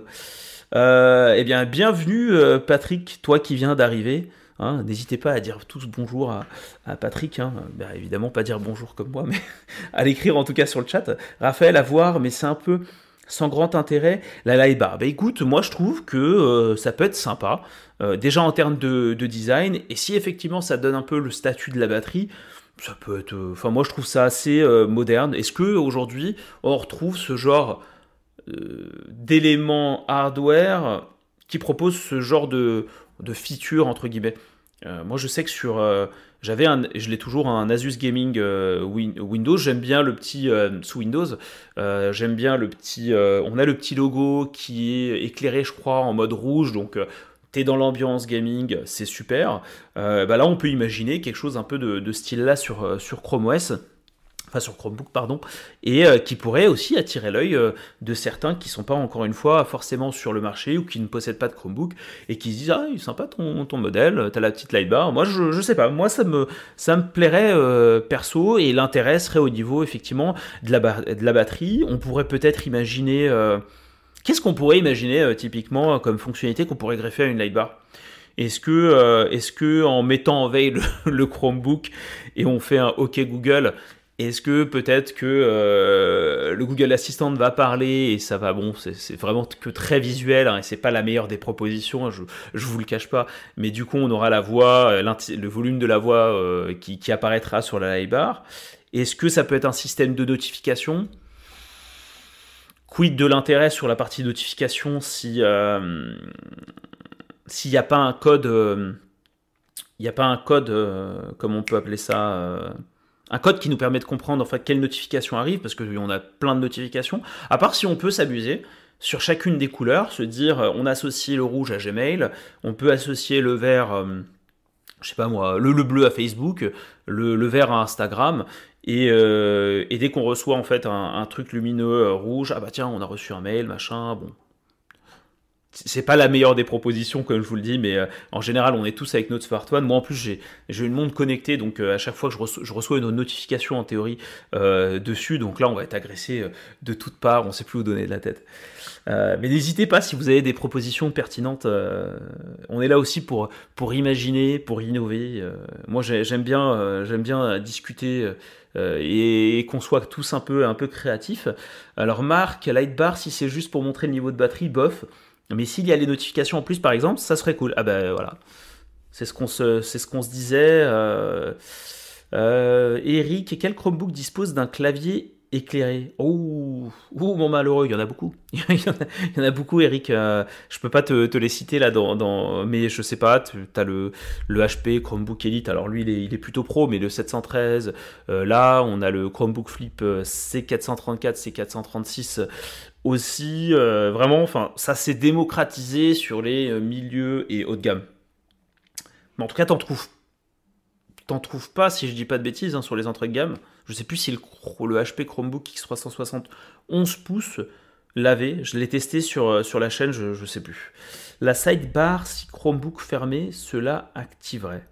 [SPEAKER 1] Euh, eh bien bienvenue euh, Patrick, toi qui viens d'arriver. Hein, n'hésitez pas à dire tous bonjour à, à Patrick, hein. Ben, évidemment pas dire bonjour comme moi, mais à l'écrire en tout cas sur le chat. Raphaël, à voir, mais c'est un peu sans grand intérêt. La lightbar, ben écoute, moi je trouve que euh, ça peut être sympa, euh, déjà en termes de, de design, et si effectivement ça donne un peu le statut de la batterie, ça peut être... Enfin euh, moi je trouve ça assez euh, moderne. Est-ce qu'aujourd'hui on retrouve ce genre euh, d'éléments hardware qui proposent ce genre de... de feature entre guillemets. Euh, moi je sais que sur euh, j'avais un, je l'ai toujours un Asus Gaming euh, win, Windows, j'aime bien le petit euh, sous Windows, euh, j'aime bien le petit euh, on a le petit logo qui est éclairé je crois en mode rouge, donc euh, t'es dans l'ambiance gaming, c'est super. Euh, bah là on peut imaginer quelque chose un peu de, de style là sur, sur Chrome O S, enfin sur Chromebook pardon, et euh, qui pourrait aussi attirer l'œil euh, de certains qui sont pas encore une fois forcément sur le marché ou qui ne possèdent pas de Chromebook et qui se disent ah il est sympa ton, ton modèle, t'as la petite lightbar. Moi je, je sais pas, moi ça me ça me plairait euh, perso, et l'intérêt serait au niveau effectivement de la, de la batterie. On pourrait peut-être imaginer euh, qu'est-ce qu'on pourrait imaginer euh, typiquement comme fonctionnalité qu'on pourrait greffer à une lightbar. Est-ce que, euh, est-ce que en mettant en veille le, le Chromebook et on fait un OK Google, est-ce que peut-être que euh, le Google Assistant va parler et ça va, bon, c'est, c'est vraiment que très visuel, hein, et c'est pas la meilleure des propositions, hein, je, je vous le cache pas, mais du coup on aura la voix, le volume de la voix euh, qui, qui apparaîtra sur la lightbar. Est-ce que ça peut être un système de notification ? Quid de l'intérêt sur la partie notification si... Euh, s'il n'y a pas un code, euh, il n'y a pas un code, euh, comme on peut appeler ça, euh, un code qui nous permet de comprendre en fait quelle notification arrive, parce qu'on a plein de notifications. À part si on peut s'amuser sur chacune des couleurs, se dire euh, on associe le rouge à Gmail, on peut associer le vert, euh, je sais pas moi, le, le bleu à Facebook, le, le vert à Instagram, et, euh, et dès qu'on reçoit en fait un, un truc lumineux euh, rouge, ah bah tiens on a reçu un mail, machin, bon. C'est pas la meilleure des propositions, comme je vous le dis, mais euh, en général, on est tous avec notre smartphone. Moi, en plus, j'ai j'ai une montre connectée, donc euh, à chaque fois que je reçois, je reçois une notification en théorie euh, dessus, donc là, on va être agressé euh, de toutes parts, on sait plus où donner de la tête. Euh, mais n'hésitez pas si vous avez des propositions pertinentes. Euh, on est là aussi pour pour imaginer, pour innover. Euh, moi, j'ai- j'aime bien euh, j'aime bien discuter. euh, et, et qu'on soit tous un peu un peu créatifs. Alors, Marc, Lightbar, si c'est juste pour montrer le niveau de batterie, bof. Mais s'il y a les notifications en plus, par exemple, ça serait cool. Ah ben voilà, c'est ce qu'on se, c'est ce qu'on se disait. Euh, euh, Eric, quel Chromebook dispose d'un clavier éclairé? Oh, oh, mon malheureux, il y en a beaucoup. Il y en a, il y en a beaucoup, Eric. Euh, je peux pas te, te les citer là, dans, dans- mais je sais pas. Tu as le, le H P Chromebook Elite. Alors lui, il est, il est plutôt pro, mais le sept cent treize. Euh, là, on a le Chromebook Flip euh, C quatre cent trente-quatre, C quatre cent trente-six aussi. Euh, vraiment, enfin, ça s'est démocratisé sur les euh, milieux et haut de gamme. Mais en tout cas, t'en trouves, t'en trouves pas, si je dis pas de bêtises, hein, sur les entrées de gamme. Je sais plus si le, le H P Chromebook X trois cent soixante onze pouces l'avait. Je l'ai testé sur, euh, sur la chaîne, je, je sais plus. La sidebar, si Chromebook fermé, cela activerait.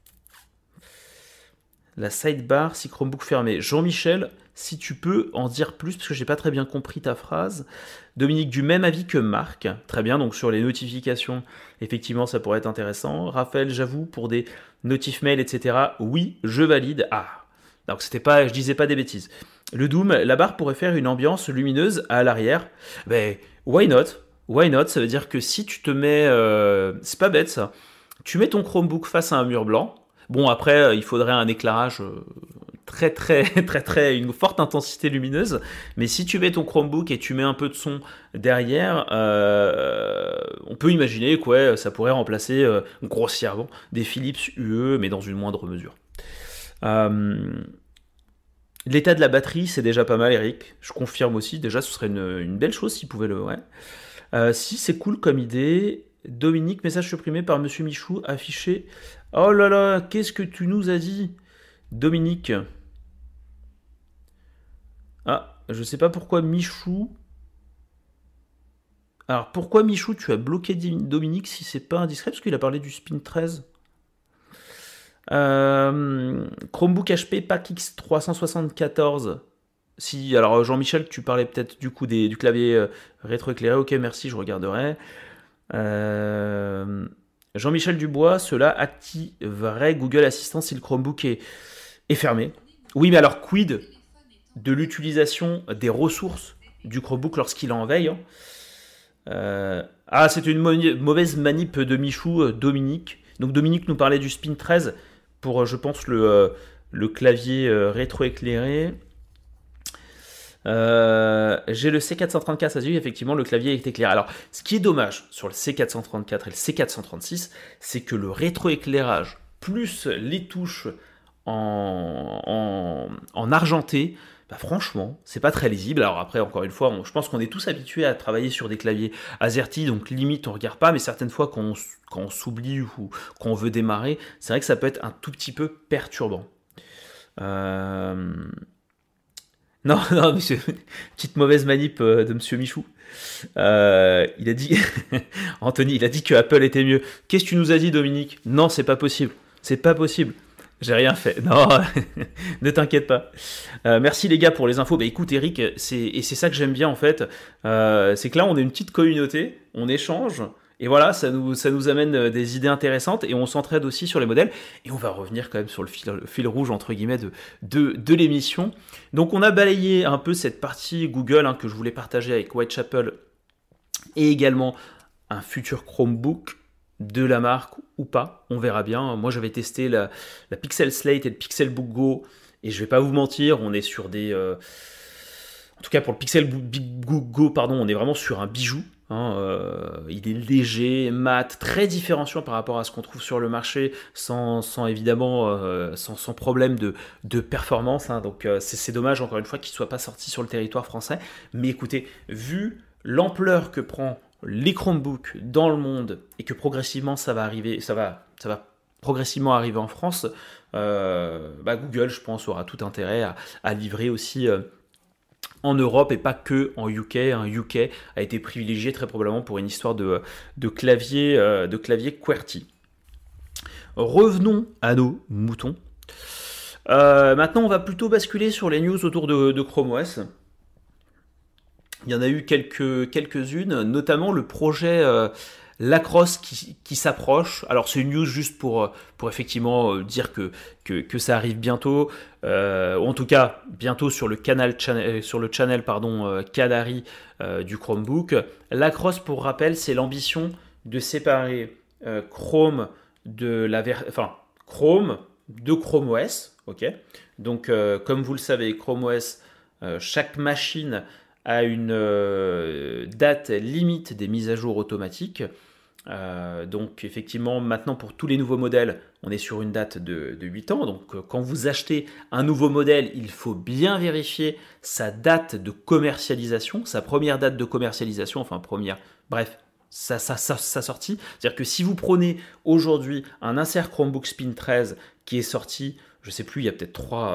[SPEAKER 1] La sidebar, si Chromebook fermé. Jean-Michel, si tu peux en dire plus, parce que j'ai pas très bien compris ta phrase. Dominique, du même avis que Marc. Très bien, donc sur les notifications, effectivement, ça pourrait être intéressant. Raphaël, j'avoue, pour des notifs mail, et cetera, oui, je valide. Ah, donc c'était pas, je disais pas des bêtises. Le Doom, la barre pourrait faire une ambiance lumineuse à l'arrière. Ben, why not? Why not? Ça veut dire que si tu te mets... euh, c'est pas bête, ça. Tu mets ton Chromebook face à un mur blanc. Bon, après, euh, il faudrait un éclairage euh, très, très, très, très, une forte intensité lumineuse. Mais si tu mets ton Chromebook et tu mets un peu de son derrière, euh, on peut imaginer que ouais, ça pourrait remplacer euh, grossièrement des Philips U E, mais dans une moindre mesure. Euh, L'état de la batterie, c'est déjà pas mal, Eric. Je confirme aussi. Déjà, ce serait une, une belle chose s'il pouvait le. Ouais. Euh, si, c'est cool comme idée. Dominique, message supprimé par Monsieur Michou, affiché. Oh là là, qu'est-ce que tu nous as dit, Dominique? Ah, je sais pas pourquoi Michou. Alors pourquoi Michou, tu as bloqué Dominique si c'est pas indiscret? Parce qu'il a parlé du Spin treize. Euh, Chromebook H P Pack X trois cent soixante-quatorze. Si, alors Jean-Michel, tu parlais peut-être du coup des, du clavier euh, rétroéclairé. Ok, merci, je regarderai. Euh, Jean-Michel Dubois, cela activerait Google Assistant si le Chromebook est, est fermé. Oui, mais alors quid de l'utilisation des ressources du Chromebook lorsqu'il est en veille, hein? Euh, Ah, c'est une mauvaise manip de Michou, euh, Dominique. Donc Dominique nous parlait du Spin treize pour, euh, je pense, le, euh, le clavier euh, rétroéclairé. Euh, j'ai le C quatre cent trente-quatre, ça se dit, effectivement, le clavier est éclairé. Alors, ce qui est dommage sur le C quatre cent trente-quatre et le C quatre cent trente-six, c'est que le rétroéclairage plus les touches en, en, en argenté, bah franchement, c'est pas très lisible. Alors après, encore une fois, on- je pense qu'on est tous habitués à travailler sur des claviers AZERTY, donc limite on regarde pas, mais certaines fois quand on, s- quand on s'oublie ou quand on veut démarrer, c'est vrai que ça peut être un tout petit peu perturbant. Euh, Non, non, monsieur, petite mauvaise manip euh, de monsieur Michou. Euh, il a dit, Anthony, il a dit que Apple était mieux. Qu'est-ce que tu nous as dit, Dominique? Non, c'est pas possible. C'est pas possible. J'ai rien fait. Non, ne t'inquiète pas. Euh, merci les gars pour les infos. Bah écoute, Eric, c'est et c'est ça que j'aime bien en fait. Euh, c'est que là, on est une petite communauté, on échange. Et voilà, ça nous, ça nous amène euh, des idées intéressantes et on s'entraide aussi sur les modèles. Et on va revenir quand même sur le fil, le fil rouge, entre guillemets, de, de, de l'émission. Donc on a balayé un peu cette partie Google hein, que je voulais partager avec Whitechapel et également un futur Chromebook de la marque ou pas, on verra bien. Moi j'avais testé la, la Pixel Slate et le Pixelbook Go et je vais pas vous mentir, on est sur des... euh, en tout cas pour le Pixelbook Go, pardon, on est vraiment sur un bijou. Hein, euh, il est léger, mat, très différenciant par rapport à ce qu'on trouve sur le marché, sans, sans évidemment euh, sans, sans problème de, de performance. Hein. Donc euh, c'est c'est dommage encore une fois qu'il ne soit pas sorti sur le territoire français. Mais écoutez, vu l'ampleur que prend les Chromebooks dans le monde et que progressivement ça va arriver, ça va, ça va progressivement arriver en France, euh, bah Google, je pense, aura tout intérêt à, à livrer aussi. Euh, en Europe et pas que en U K. Un U K a été privilégié très probablement pour une histoire de, de clavier, euh, de clavier QWERTY. Revenons à nos moutons. Euh, maintenant, on va plutôt basculer sur les news autour de, de Chrome O S. Il y en a eu quelques, quelques-unes, notamment le projet euh, Lacrosse qui, qui s'approche. Alors c'est une news juste pour, pour effectivement dire que, que, que ça arrive bientôt, euh, ou en tout cas bientôt sur le canal, channel, sur le channel pardon, euh, Canary euh, du Chromebook. Lacrosse, pour rappel, c'est l'ambition de séparer euh, Chrome de la ver- enfin, Chrome de Chrome O S. Okay, donc euh, comme vous le savez, Chrome O S, euh, chaque machine à une euh, date limite des mises à jour automatiques. Euh, donc effectivement, maintenant pour tous les nouveaux modèles, on est sur une date de, de huit ans. Donc euh, quand vous achetez un nouveau modèle, il faut bien vérifier sa date de commercialisation, sa première date de commercialisation, enfin première, bref, sa, sa, sa, sa sortie. C'est-à-dire que si vous prenez aujourd'hui un insert Chromebook Spin treize qui est sorti, je ne sais plus, il y a peut-être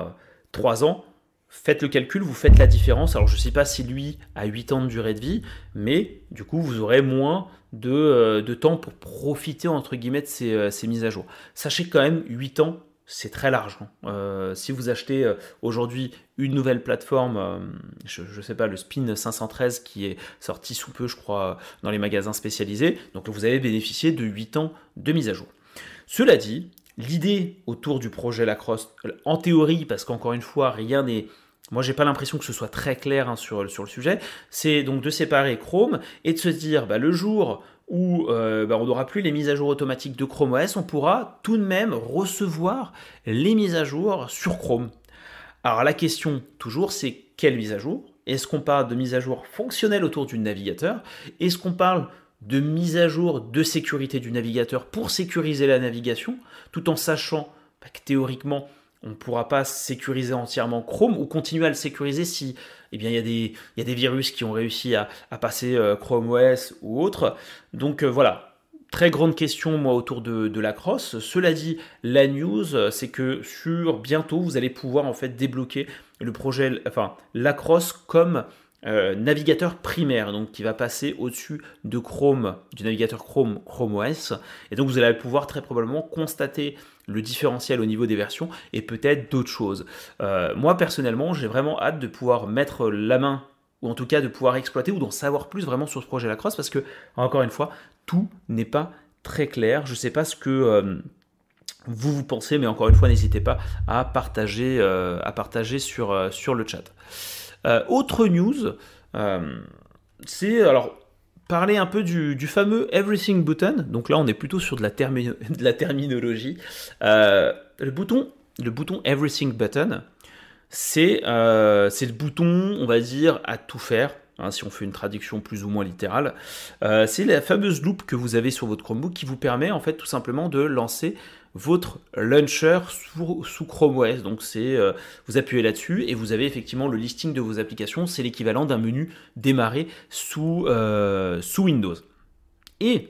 [SPEAKER 1] trois ans, faites le calcul, vous faites la différence. Alors je ne sais pas si lui a huit ans de durée de vie, mais du coup vous aurez moins de, euh, de temps pour profiter entre guillemets de ces, euh, ces mises à jour. Sachez quand même, huit ans, c'est très large. Hein. Euh, si vous achetez euh, aujourd'hui une nouvelle plateforme, euh, je ne sais pas, le Spin cinq cent treize qui est sorti sous peu, je crois, dans les magasins spécialisés, donc vous avez bénéficié de huit ans de mise à jour. Cela dit, l'idée autour du projet Lacrosse, en théorie, parce qu'encore une fois, rien n'est... Moi, j'ai pas l'impression que ce soit très clair hein, sur, sur le sujet, c'est donc de séparer Chrome et de se dire, bah, le jour où euh, bah, on n'aura plus les mises à jour automatiques de Chrome O S, on pourra tout de même recevoir les mises à jour sur Chrome. Alors la question, toujours, c'est quelle mise à jour ? Est-ce qu'on parle de mise à jour fonctionnelle autour du navigateur ? Est-ce qu'on parle de mise à jour de sécurité du navigateur pour sécuriser la navigation, tout en sachant bah, que théoriquement, on ne pourra pas sécuriser entièrement Chrome ou continuer à le sécuriser si eh bien, il y a des, il y a des virus qui ont réussi à, à passer euh, Chrome O S ou autre. Donc euh, voilà, très grande question moi autour de, de Lacrosse. Cela dit, la news, c'est que sur bientôt, vous allez pouvoir en fait débloquer le projet, enfin Lacrosse comme Euh, navigateur primaire, donc qui va passer au-dessus de Chrome, du navigateur Chrome, Chrome O S, et donc vous allez pouvoir très probablement constater le différentiel au niveau des versions et peut-être d'autres choses. Euh, moi personnellement, j'ai vraiment hâte de pouvoir mettre la main, ou en tout cas de pouvoir exploiter ou d'en savoir plus vraiment sur ce projet Lacrosse, parce que encore une fois, tout n'est pas très clair. Je ne sais pas ce que euh, vous vous pensez, mais encore une fois, n'hésitez pas à partager, euh, à partager sur, euh, sur le chat. Euh, autre news, euh, c'est alors parler un peu du, du fameux Everything button. Donc là, on est plutôt sur de la, termi- de la terminologie. Euh, le bouton, le bouton Everything button, c'est euh, c'est le bouton, on va dire, à tout faire. Hein, si on fait une traduction plus ou moins littérale, euh, c'est la fameuse loupe que vous avez sur votre Chromebook qui vous permet en fait tout simplement de lancer votre launcher sous, sous Chrome O S. Donc c'est, euh, vous appuyez là-dessus et vous avez effectivement le listing de vos applications. C'est l'équivalent d'un menu démarrer sous, euh, sous Windows. Et,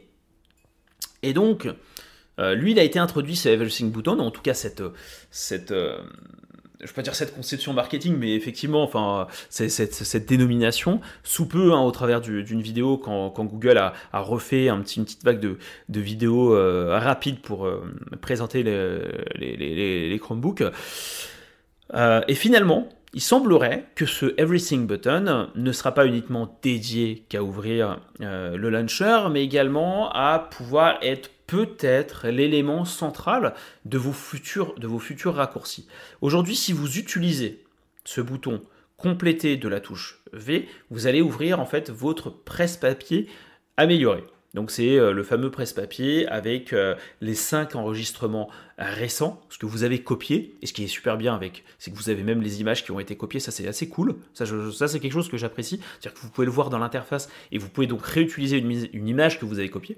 [SPEAKER 1] et donc, euh, lui, il a été introduit, ce Everything Button, en tout cas cette... cette euh, je ne vais pas dire cette conception marketing, mais effectivement, enfin, c'est, cette, cette dénomination, sous peu, hein, au travers du, d'une vidéo, quand, quand Google a, a refait un petit, une petite vague de, de vidéos euh, rapides pour euh, présenter les, les, les, les Chromebooks. Euh, et finalement, il semblerait que ce Everything Button ne sera pas uniquement dédié qu'à ouvrir euh, le launcher, mais également à pouvoir être peut-être l'élément central de vos futurs, de vos futurs raccourcis. Aujourd'hui, si vous utilisez ce bouton complété de la touche V, vous allez ouvrir en fait votre presse-papier amélioré. Donc c'est euh, le fameux presse-papier avec euh, les cinq enregistrements récents, ce que vous avez copié, et ce qui est super bien avec, c'est que vous avez même les images qui ont été copiées, ça c'est assez cool, ça, je, ça c'est quelque chose que j'apprécie, c'est-à-dire que vous pouvez le voir dans l'interface, et vous pouvez donc réutiliser une, une image que vous avez copiée.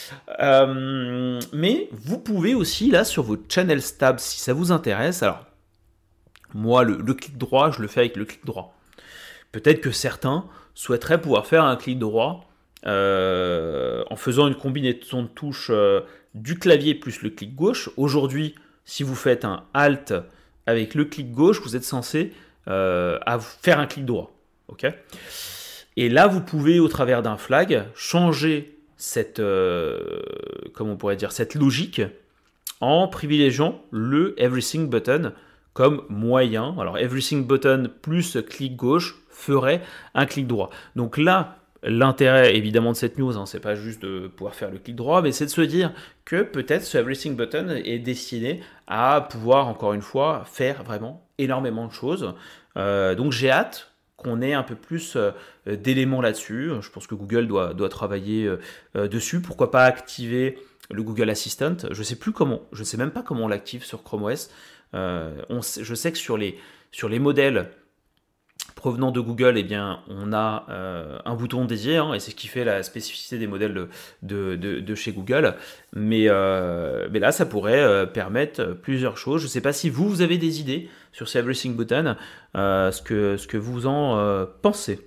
[SPEAKER 1] Euh, mais vous pouvez aussi, là, sur votre Channels tab, si ça vous intéresse, alors, moi, le, le clic droit, je le fais avec le clic droit. Peut-être que certains souhaiteraient pouvoir faire un clic droit euh, en faisant une combinaison de touches euh, du clavier plus le clic gauche. Aujourd'hui, si vous faites un Alt avec le clic gauche, vous êtes censé euh, faire un clic droit. Okay, et là, vous pouvez, au travers d'un flag, changer cette, euh, comment on pourrait dire, cette logique en privilégiant le Everything button comme moyen. Alors, Everything button plus clic gauche ferait un clic droit. Donc là, l'intérêt évidemment de cette news, hein, c'est pas juste de pouvoir faire le clic droit, mais c'est de se dire que peut-être ce Everything button est destiné à pouvoir, encore une fois, faire vraiment énormément de choses. Euh, donc j'ai hâte qu'on ait un peu plus euh, d'éléments là-dessus. Je pense que Google doit, doit travailler euh, dessus. Pourquoi pas activer le Google Assistant? Je sais plus comment, je sais même pas comment on l'active sur Chrome O S. Euh, on sait, je sais que sur les, sur les modèles provenant de Google, eh bien, on a euh, un bouton dédié, hein, et c'est ce qui fait la spécificité des modèles de, de, de, de chez Google. Mais, euh, mais là, ça pourrait euh, permettre plusieurs choses. Je ne sais pas si vous, vous avez des idées sur ces Everything Button, euh, ce, que, ce que vous en euh, pensez.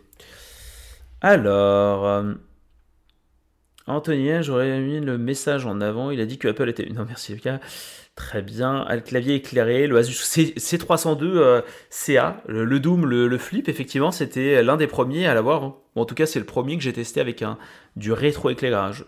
[SPEAKER 1] Alors, euh, Anthony, j'aurais mis le message en avant. Il a dit que Apple était... Non, merci Lucas. Très bien, le clavier éclairé, le Asus C trois cent deux euh, C A, le, le Doom, le, le Flip, effectivement, c'était l'un des premiers à l'avoir. Hein. Bon, en tout cas, c'est le premier que j'ai testé avec un, du rétroéclairage.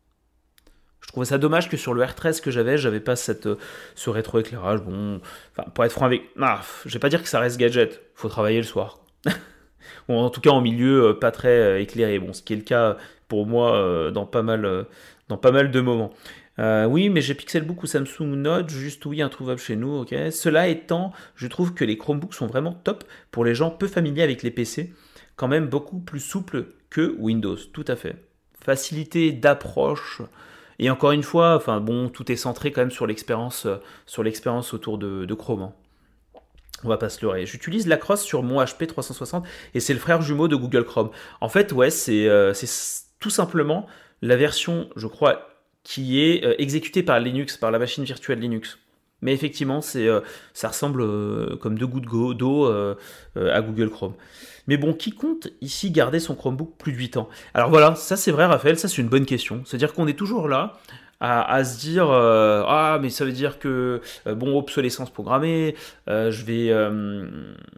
[SPEAKER 1] Je trouvais ça dommage que sur le R treize que j'avais, j'avais pas cette, ce rétroéclairage. Bon, enfin, pour être franc avec... Ah, je vais pas dire que ça reste gadget, faut travailler le soir. Bon, en tout cas, en milieu euh, pas très euh, éclairé. Bon, ce qui est le cas pour moi euh, dans, pas mal, euh, dans pas mal de moments. Euh, oui, mais j'ai Pixelbook ou Samsung Note, juste oui, introuvable chez nous, ok. Cela étant, je trouve que les Chromebooks sont vraiment top pour les gens peu familiers avec les P C, quand même beaucoup plus souples que Windows, tout à fait. Facilité d'approche, et encore une fois, enfin bon, tout est centré quand même sur l'expérience, sur l'expérience autour de, de Chrome. Hein. On va pas se leurrer. J'utilise Lacrosse sur mon H P trois cent soixante et c'est le frère jumeau de Google Chrome. En fait, ouais, c'est euh, tout simplement la version, je crois, qui est euh, exécuté par Linux, par la machine virtuelle Linux. Mais effectivement, c'est, euh, ça ressemble euh, comme deux gouttes d'eau euh, euh, à Google Chrome. Mais bon, qui compte ici garder son Chromebook plus de huit ans? Alors voilà, ça c'est vrai Raphaël, ça c'est une bonne question. C'est-à-dire qu'on est toujours là à, à se dire euh, ah mais ça veut dire que euh, bon, obsolescence programmée, euh, je vais euh,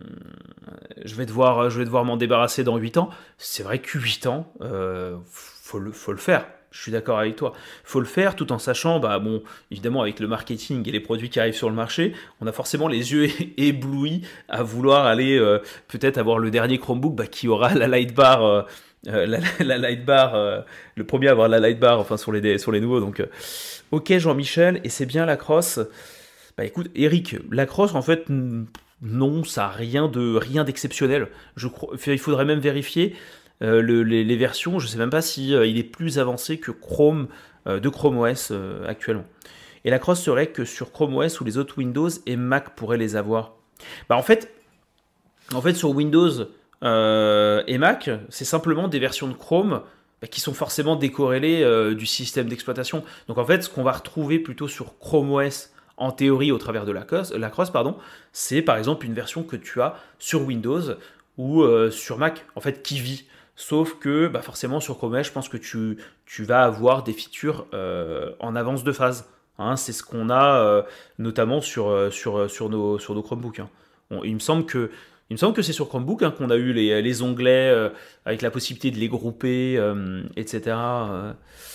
[SPEAKER 1] je vais devoir je vais devoir m'en débarrasser dans huit ans. C'est vrai que huit ans, euh, faut le faut le faire. Je suis d'accord avec toi. Il faut le faire tout en sachant, bah bon, évidemment avec le marketing et les produits qui arrivent sur le marché, on a forcément les yeux éblouis à vouloir aller euh, peut-être avoir le dernier Chromebook bah, qui aura la light bar, euh, la, la light bar, euh, le premier à avoir la light bar, enfin sur les sur les nouveaux. Donc, euh, ok Jean-Michel, et c'est bien Lacrosse. Bah écoute, Eric, Lacrosse en fait. Non, ça n'a rien de rien d'exceptionnel. Je crois, il faudrait même vérifier. Euh, le, les, les versions, je ne sais même pas si euh, il est plus avancé que Chrome euh, de Chrome O S euh, actuellement. Et la crosse serait que sur Chrome O S ou les autres Windows et Mac pourraient les avoir. Bah en fait, en fait sur Windows euh, et Mac, c'est simplement des versions de Chrome bah, qui sont forcément décorrélées euh, du système d'exploitation. Donc en fait, ce qu'on va retrouver plutôt sur Chrome O S en théorie au travers de la crosse, la crosse pardon, c'est par exemple une version que tu as sur Windows ou euh, sur Mac, en fait, qui vit. Sauf que bah forcément sur Chrome O S, je pense que tu, tu vas avoir des features euh, en avance de phase. Hein, c'est ce qu'on a euh, notamment sur, sur, sur, nos, sur nos Chromebooks. Hein. Bon, il me semble que, il me semble que c'est sur Chromebook hein, qu'on a eu les, les onglets euh, avec la possibilité de les grouper, euh, et cetera.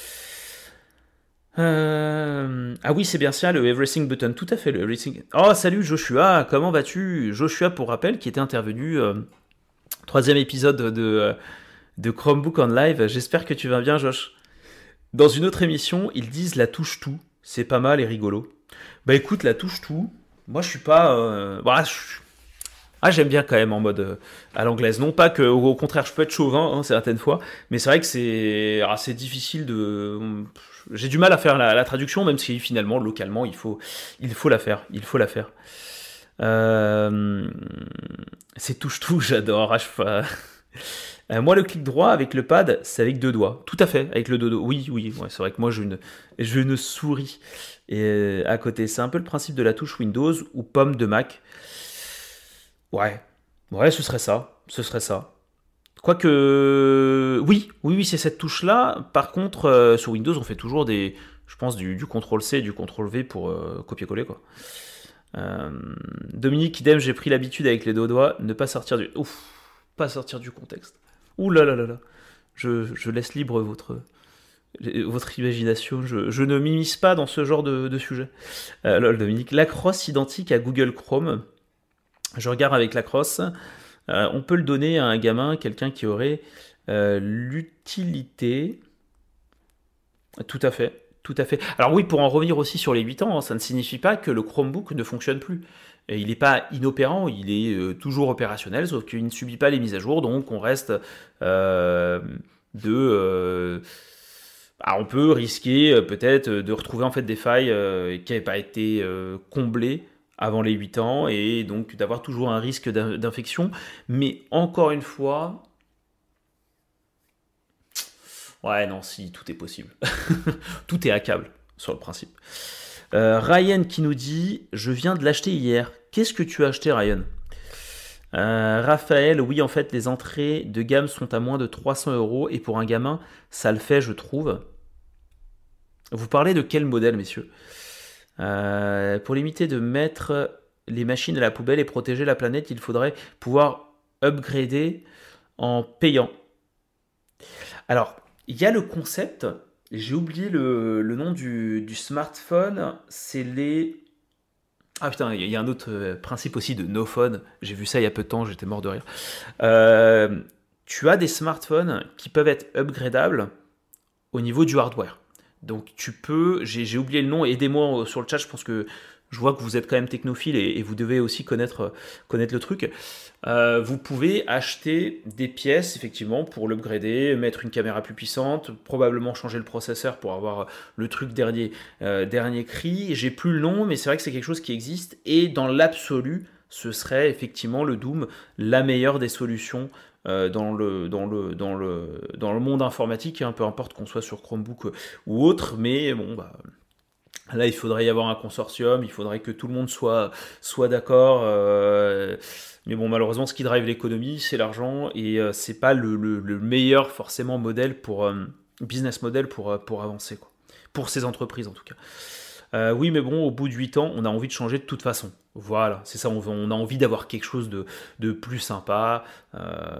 [SPEAKER 1] Euh... Ah oui, c'est bien ça, le Everything Button. Tout à fait, le Everything. Oh, salut Joshua, comment vas-tu? Joshua, pour rappel, qui était intervenu... Euh, troisième épisode de... de Chromebook en live, j'espère que tu vas bien Josh. Dans une autre émission, ils disent la touche tout, c'est pas mal et rigolo. Bah écoute, la touche tout, moi je suis pas... Euh... Bah, je... Ah, j'aime bien quand même en mode euh, à l'anglaise. Non pas que, au contraire, je peux être chauvin hein, certaines fois, mais c'est vrai que c'est assez difficile de. J'ai du mal à faire la, la traduction, même si finalement, localement, il faut, il faut la faire. Il faut la faire. Euh, C'est touche-touche, j'adore. Ah, je- Euh, moi, le clic droit avec le pad, c'est avec deux doigts. Tout à fait, avec le dodo. Oui, oui, ouais, c'est vrai que moi, j'ai une, j'ai une souris et, euh, à côté. C'est un peu le principe de la touche Windows ou pomme de Mac. Ouais, ouais, ce serait ça. Ce serait ça. Quoique, oui, oui, oui, c'est cette touche-là. Par contre, euh, sur Windows, on fait toujours des, je pense, du, du contrôle C et du contrôle V pour euh, copier-coller, quoi. Euh, Dominique, idem, j'ai pris l'habitude avec les deux doigts, ne pas sortir du, ouf, pas sortir du contexte. Ouh là là là là. Je, je laisse libre votre, votre imagination. Je, je ne m'immisce pas dans ce genre de, de sujet. Euh, lol, Dominique, la crosse identique à Google Chrome. Je regarde avec la crosse. Euh, on peut le donner à un gamin, quelqu'un qui aurait euh, l'utilité. Tout à fait. Tout à fait. Alors oui, pour en revenir aussi sur les huit ans, hein, ça ne signifie pas que le Chromebook ne fonctionne plus. Et il n'est pas inopérant, il est euh, toujours opérationnel, sauf qu'il ne subit pas les mises à jour, donc on reste euh, de... euh, ah, on peut risquer euh, peut-être de retrouver en fait des failles euh, qui n'avaient pas été euh, comblées avant les huit ans, et donc d'avoir toujours un risque d'in- d'infection. Mais encore une fois, ouais, non, si, tout est possible. Tout est hackable, sur le principe. Euh, Ryan qui nous dit: Je viens de l'acheter hier. Qu'est-ce que tu as acheté, Ryan? Euh, Raphaël, oui, en fait, les entrées de gamme sont à moins de trois cents euros et pour un gamin, ça le fait, je trouve. Vous parlez de quel modèle, messieurs? Euh, Pour limiter de mettre les machines à la poubelle et protéger la planète, il faudrait pouvoir upgrader en payant. Alors, il y a le concept, j'ai oublié le, le nom du, du smartphone, c'est les... Ah putain, il y a un autre euh, principe aussi de no phone, j'ai vu ça il y a peu de temps, j'étais mort de rire. Euh, Tu as des smartphones qui peuvent être upgradables au niveau du hardware. Donc tu peux, j'ai j'ai oublié le nom, aidez-moi sur le chat, je pense que je vois que vous êtes quand même technophile et, et vous devez aussi connaître, connaître le truc. Euh, vous pouvez acheter des pièces effectivement pour l'upgrader, mettre une caméra plus puissante, probablement changer le processeur pour avoir le truc dernier, euh, dernier cri. J'ai plus le nom, mais c'est vrai que c'est quelque chose qui existe et dans l'absolu, ce serait effectivement le Doom la meilleure des solutions euh, dans, le, dans, le, dans, le, dans le monde informatique, hein, peu importe qu'on soit sur Chromebook ou autre, mais bon, bah, là il faudrait y avoir un consortium, il faudrait que tout le monde soit, soit d'accord. Euh, mais bon, malheureusement, ce qui drive l'économie, c'est l'argent et euh, c'est pas le, le, le meilleur forcément modèle pour euh, business model pour, euh, pour avancer, quoi. Pour ces entreprises en tout cas. Euh, oui, mais bon, au bout de huit ans, on a envie de changer de toute façon. Voilà, c'est ça, on, on a envie d'avoir quelque chose de, de plus sympa. Euh,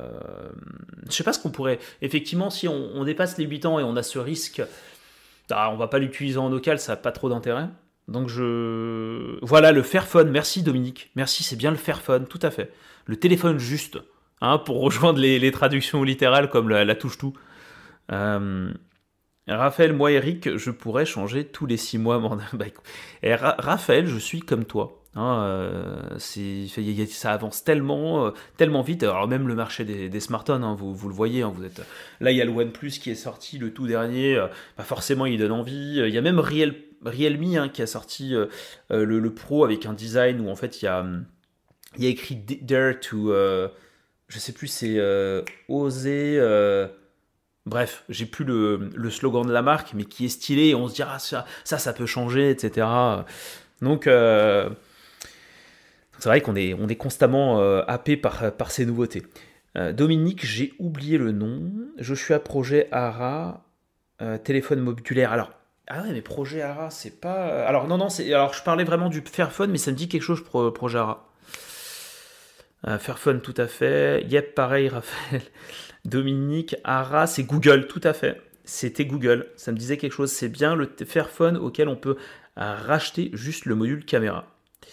[SPEAKER 1] je sais pas ce qu'on pourrait... Effectivement, si on, on dépasse les huit ans et on a ce risque, ah, on va pas l'utiliser en local, ça n'a pas trop d'intérêt. Donc je... Voilà, le Fairphone, merci Dominique. Merci, c'est bien le Fairphone, tout à fait. Le téléphone juste, hein, pour rejoindre les, les traductions littérales comme la, la touche-tout. Euh, Raphaël, moi, Eric, je pourrais changer tous les six mois. Mon... Bah, écoute. Et Ra- Raphaël, je suis comme toi. Hein, euh, c'est, ça avance tellement, euh, tellement vite. Alors même le marché des, des smartphones, hein, vous, vous le voyez. Hein, vous êtes là, il y a le OnePlus qui est sorti, le tout dernier. Euh, bah forcément, il donne envie. Il y a même Real, Realme hein, qui a sorti euh, euh, le, le Pro avec un design où en fait il y a, hum, il y a écrit Dare to, euh, je sais plus, c'est euh, oser. Euh, Bref, j'ai plus le, le slogan de la marque, mais qui est stylé, et on se dira, ah, ça, ça, ça peut changer, et cetera. Donc, euh, c'est vrai qu'on est, on est constamment euh, happé par, par ces nouveautés. Euh, Dominique, j'ai oublié le nom. Je suis à projet Ara, euh, téléphone modulaire. Alors, ah ouais, mais projet Ara, c'est pas. Alors, non, non, c'est. Alors, je parlais vraiment du Fairphone, mais ça me dit quelque chose, pro, projet Ara. Euh, Fairphone, tout à fait. Yep, pareil, Raphaël. Dominique, Ara, c'est Google, tout à fait. C'était Google, ça me disait quelque chose. C'est bien le Fairphone auquel on peut euh, racheter juste le module caméra.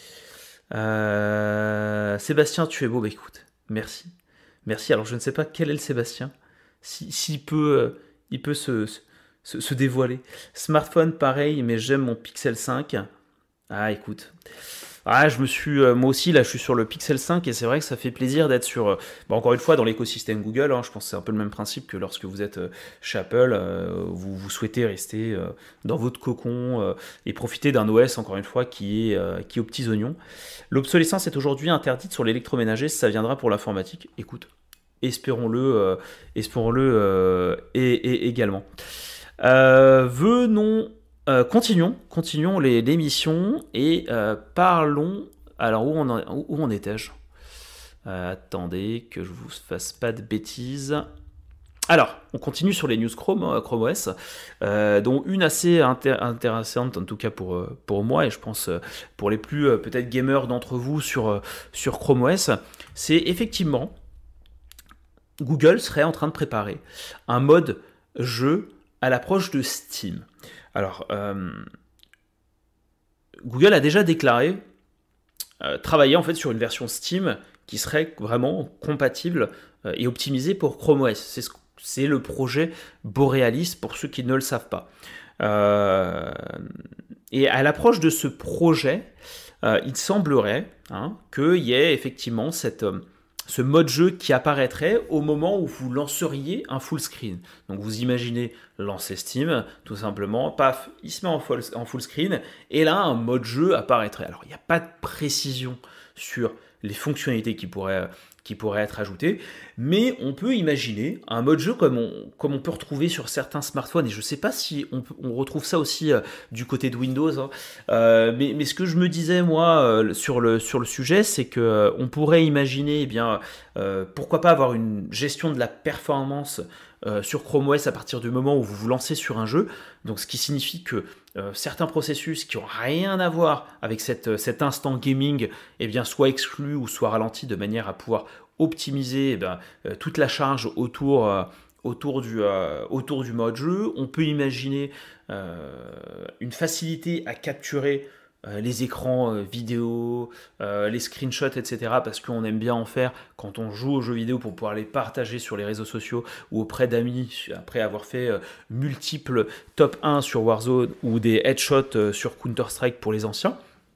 [SPEAKER 1] Euh, Sébastien, tu es beau, bah écoute, merci. Merci, alors je ne sais pas quel est le Sébastien. S'il si, peut, euh, il peut se, se, se dévoiler. Smartphone, pareil, mais j'aime mon Pixel cinq. Ah, écoute. Ah, je me suis, euh, moi aussi, là, je suis sur le Pixel cinq et c'est vrai que ça fait plaisir d'être sur, euh, bah, encore une fois, dans l'écosystème Google. Hein, je pense que c'est un peu le même principe que lorsque vous êtes euh, chez Apple, euh, vous, vous souhaitez rester euh, dans votre cocon euh, et profiter d'un O S, encore une fois, qui est, euh, qui est aux petits oignons. L'obsolescence est aujourd'hui interdite sur l'électroménager, ça viendra pour l'informatique. Écoute, espérons-le, euh, espérons-le euh, et, et également. Euh, venons, euh, continuons, continuons les- l'émission et euh, parlons. Alors où on, en- où on étais-je? Euh, Attendez que je vous fasse pas de bêtises. Alors, on continue sur les news Chrome, euh, Chrome O S, euh, dont une assez inté- intéressante, en tout cas pour, euh, pour moi, et je pense euh, pour les plus euh, peut-être gamers d'entre vous sur, euh, sur Chrome O S, c'est effectivement Google serait en train de préparer un mode jeu à l'approche de Steam. Alors, euh, Google a déjà déclaré euh, travailler en fait sur une version Steam qui serait vraiment compatible euh, et optimisée pour Chrome O S. C'est, ce- c'est le projet Borealis pour ceux qui ne le savent pas. Euh, et à l'approche de ce projet, euh, il semblerait hein, qu'il y ait effectivement cette, euh, ce mode jeu qui apparaîtrait au moment où vous lanceriez un full screen. Donc vous imaginez lancer Steam, tout simplement, paf, il se met en full, en full screen, et là un mode jeu apparaîtrait. Alors il n'y a pas de précision sur les fonctionnalités qui pourraient, qui pourraient être ajoutées, mais on peut imaginer un mode jeu comme on, comme on peut retrouver sur certains smartphones, et je ne sais pas si on, on retrouve ça aussi euh, du côté de Windows, hein. Euh, mais, mais ce que je me disais moi euh, sur, le, sur le sujet, c'est que euh, on pourrait imaginer, eh bien, euh, pourquoi pas avoir une gestion de la performance euh, sur Chrome O S à partir du moment où vous vous lancez sur un jeu, donc ce qui signifie que euh, certains processus qui n'ont rien à voir avec cette, cet instant gaming eh bien, soient exclus ou soient ralentis de manière à pouvoir optimiser eh bien, euh, toute la charge autour, euh, autour, du, euh, autour du mode jeu. On peut imaginer euh, une facilité à capturer euh, les écrans euh, vidéo, euh, les screenshots, et cetera. Parce qu'on aime bien en faire quand on joue aux jeux vidéo pour pouvoir les partager sur les réseaux sociaux ou auprès d'amis après avoir fait euh, multiples top un sur Warzone ou des headshots euh, sur Counter-Strike pour les anciens.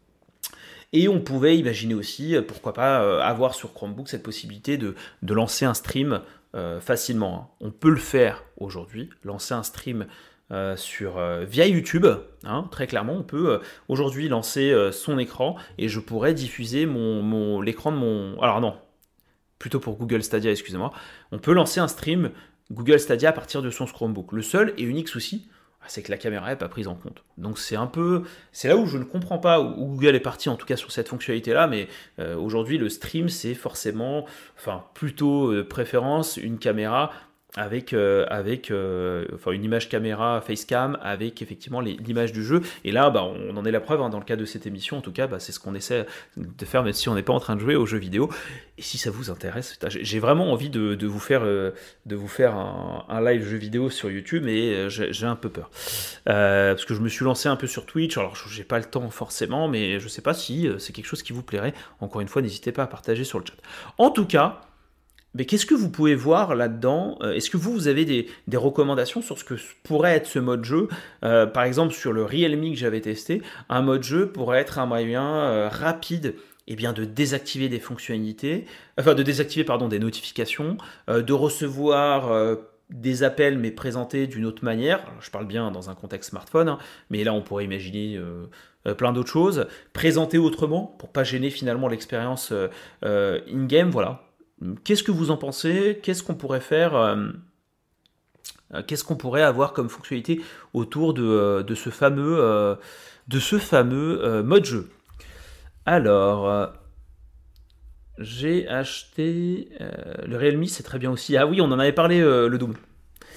[SPEAKER 1] Et on pouvait imaginer aussi, pourquoi pas, euh, avoir sur Chromebook cette possibilité de, de lancer un stream euh, facilement. Hein. On peut le faire aujourd'hui, lancer un stream euh, sur, euh, via YouTube. Hein, très clairement, on peut euh, aujourd'hui lancer euh, son écran et je pourrais diffuser mon, mon, l'écran de mon... Alors non, plutôt pour Google Stadia, excusez-moi. On peut lancer un stream Google Stadia à partir de son Chromebook. Le seul et unique souci, c'est que la caméra n'est pas prise en compte. Donc c'est un peu, c'est là où je ne comprends pas où Google est parti en tout cas sur cette fonctionnalité-là, mais euh, aujourd'hui le stream c'est forcément, enfin plutôt euh, préférence une caméra avec, euh, avec euh, enfin une image caméra facecam avec effectivement les, l'image du jeu. Et là, bah, on en est la preuve hein, dans le cas de cette émission. En tout cas, bah, c'est ce qu'on essaie de faire, même si on n'est pas en train de jouer aux jeux vidéo. Et si ça vous intéresse, j'ai vraiment envie de, de vous faire, euh, de vous faire un, un live jeu vidéo sur YouTube, mais j'ai, j'ai un peu peur euh, parce que je me suis lancé un peu sur Twitch. Alors, j'ai pas le temps forcément, mais je sais pas si c'est quelque chose qui vous plairait. Encore une fois, n'hésitez pas à partager sur le chat. En tout cas. Mais qu'est-ce que vous pouvez voir là-dedans? Est-ce que vous, vous avez des, des recommandations sur ce que pourrait être ce mode jeu? euh, Par exemple, sur le Realme que j'avais testé, un mode jeu pourrait être un moyen euh, rapide eh bien, de désactiver des fonctionnalités, enfin de désactiver pardon, des notifications, euh, de recevoir euh, des appels mais présentés d'une autre manière. Alors, je parle bien dans un contexte smartphone, hein, mais là on pourrait imaginer euh, euh, plein d'autres choses. Présenter autrement pour pas gêner finalement l'expérience euh, euh, in-game, voilà. Qu'est-ce que vous en pensez? Qu'est-ce qu'on pourrait faire euh, Qu'est-ce qu'on pourrait avoir comme fonctionnalité autour de, euh, de ce fameux, euh, de ce fameux euh, mode jeu? Alors, euh, j'ai acheté euh, le Realme, c'est très bien aussi. Ah oui, on en avait parlé, euh, le Doom.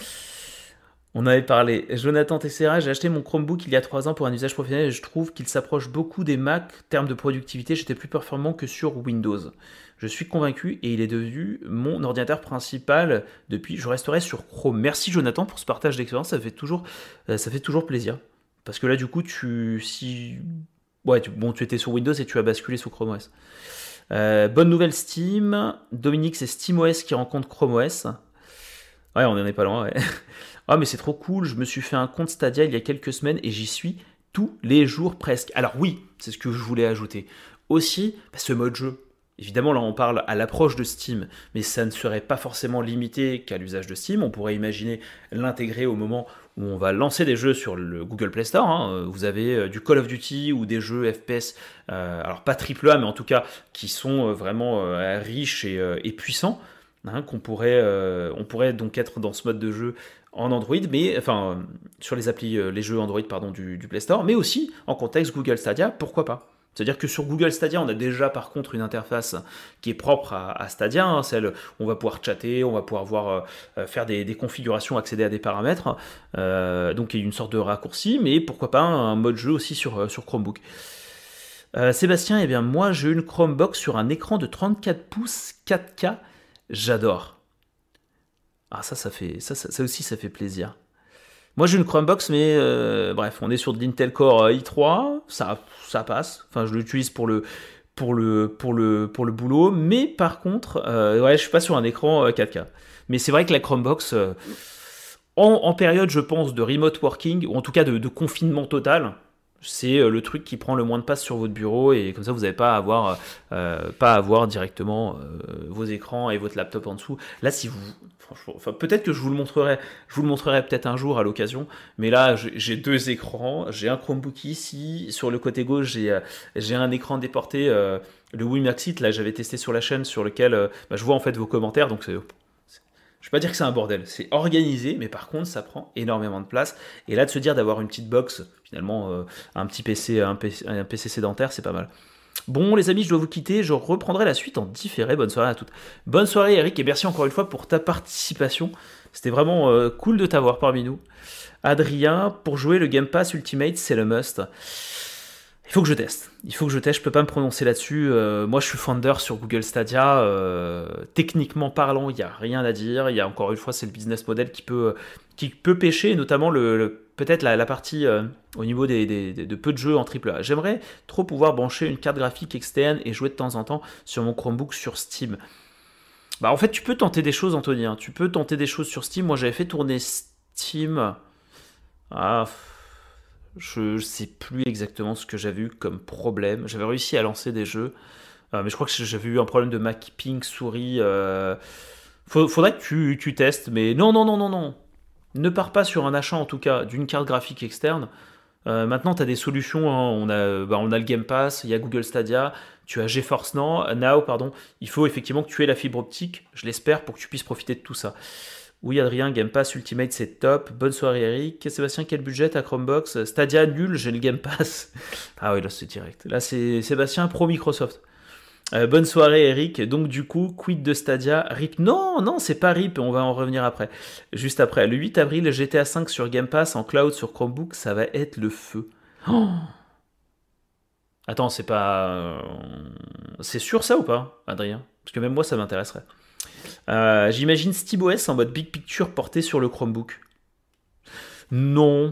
[SPEAKER 1] On avait parlé. Jonathan Tessera, j'ai acheté mon Chromebook il y a trois ans pour un usage professionnel et je trouve qu'il s'approche beaucoup des Mac en termes de productivité. J'étais plus performant que sur Windows. Je suis convaincu et il est devenu mon ordinateur principal depuis. Je resterai sur Chrome. Merci Jonathan pour ce partage d'expérience. Ça fait toujours, ça fait toujours plaisir. Parce que là, du coup, tu, si, ouais, tu, bon, tu étais sur Windows et tu as basculé sur Chrome O S. Euh, bonne nouvelle Steam. Dominique, c'est SteamOS qui rencontre Chrome O S. Ouais, on en est pas loin. Ouais. Ah mais c'est trop cool, je me suis fait un compte Stadia il y a quelques semaines et j'y suis tous les jours presque. Alors oui, c'est ce que je voulais ajouter. Aussi, bah, ce mode jeu. Évidemment, là, on parle à l'approche de Steam, mais ça ne serait pas forcément limité qu'à l'usage de Steam. On pourrait imaginer l'intégrer au moment où on va lancer des jeux sur le Google Play Store. Hein. Vous avez du Call of Duty ou des jeux F P S, euh, alors pas triple A, mais en tout cas qui sont vraiment euh, riches et, euh, et puissants, hein, qu'on pourrait, euh, on pourrait donc être dans ce mode de jeu en Android, mais enfin euh, sur les applis, euh, les jeux Android pardon du, du Play Store, mais aussi en contexte Google Stadia, pourquoi pas. C'est-à-dire que sur Google Stadia, on a déjà par contre une interface qui est propre à, à Stadia, hein, celle où on va pouvoir chatter, on va pouvoir voir, euh, faire des, des configurations, accéder à des paramètres, euh, donc il y a une sorte de raccourci, mais pourquoi pas un mode jeu aussi sur, sur Chromebook. Euh, Sébastien, eh bien moi j'ai une Chromebox sur un écran de trente-quatre pouces quatre K, j'adore. Ah ça, ça fait, ça, ça, ça aussi ça fait plaisir. Moi j'ai une Chromebox, mais euh, bref, on est sur de l'Intel Core i trois, ça, ça passe. Enfin, je l'utilise pour le, pour le, pour le, pour le boulot, mais par contre, euh, ouais, je suis pas sur un écran quatre K. Mais c'est vrai que la Chromebox, euh, en, en période, je pense, de remote working, ou en tout cas de, de confinement total, c'est le truc qui prend le moins de place sur votre bureau et comme ça vous n'avez pas à avoir, euh, pas à avoir directement euh, vos écrans et votre laptop en dessous. Là, si vous, franchement, enfin, peut-être que je vous le montrerai, je vous le montrerai peut-être un jour à l'occasion, mais là j'ai deux écrans, j'ai un Chromebook ici, sur le côté gauche j'ai j'ai un écran déporté, euh, le Wimexit, là j'avais testé sur la chaîne sur lequel euh, bah, je vois en fait vos commentaires, donc c'est je ne vais pas dire que c'est un bordel, c'est organisé, mais par contre, ça prend énormément de place. Et là, de se dire d'avoir une petite box, finalement, euh, un petit P C, un P C, un P C sédentaire, c'est pas mal. Bon, les amis, je dois vous quitter. Je reprendrai la suite en différé. Bonne soirée à toutes. Bonne soirée, Eric, et merci encore une fois pour ta participation. C'était vraiment euh, cool de t'avoir parmi nous. Adrien, pour jouer le Game Pass Ultimate, c'est le must. Il faut que je teste. Il faut que je teste. Je peux pas me prononcer là-dessus. Euh, moi, je suis founder sur Google Stadia. Euh, techniquement parlant, il n'y a rien à dire. Il y a encore une fois, c'est le business model qui peut, qui peut pêcher, notamment le, le peut-être la, la partie euh, au niveau des, des, des, de peu de jeux en triple A. J'aimerais trop pouvoir brancher une carte graphique externe et jouer de temps en temps sur mon Chromebook sur Steam. Bah, en fait, tu peux tenter des choses, Anthony. Hein. Tu peux tenter des choses sur Steam. Moi, j'avais fait tourner Steam. Ah. Je ne sais plus exactement ce que j'avais eu comme problème. J'avais réussi à lancer des jeux, euh, mais je crois que j'avais eu un problème de mapping souris. Euh... Faudrait que tu, tu testes, mais non, non, non, non, non. Ne pars pas sur un achat, en tout cas, d'une carte graphique externe. Euh, maintenant, tu as des solutions. Hein. On a, bah, on a le Game Pass, il y a Google Stadia, tu as GeForce Now, Now, pardon. Il faut effectivement que tu aies la fibre optique, je l'espère, pour que tu puisses profiter de tout ça. Oui, Adrien, Game Pass Ultimate, c'est top. Bonne soirée, Eric. Sébastien, quel budget ta Chromebox? Stadia, nul, j'ai le Game Pass. Ah oui, là, c'est direct. Là, c'est Sébastien, pro Microsoft. Euh, bonne soirée, Eric. Donc, du coup, quid de Stadia? R I P? Non, non, c'est pas R I P, on va en revenir après. Juste après. Le huit avril, G T A cinq sur Game Pass, en cloud sur Chromebook, ça va être le feu. Oh, attends, c'est pas... C'est sûr ça ou pas, Adrien? Parce que même moi, ça m'intéresserait. Euh, J'imagine SteamOS en mode Big Picture porté sur le Chromebook. Non.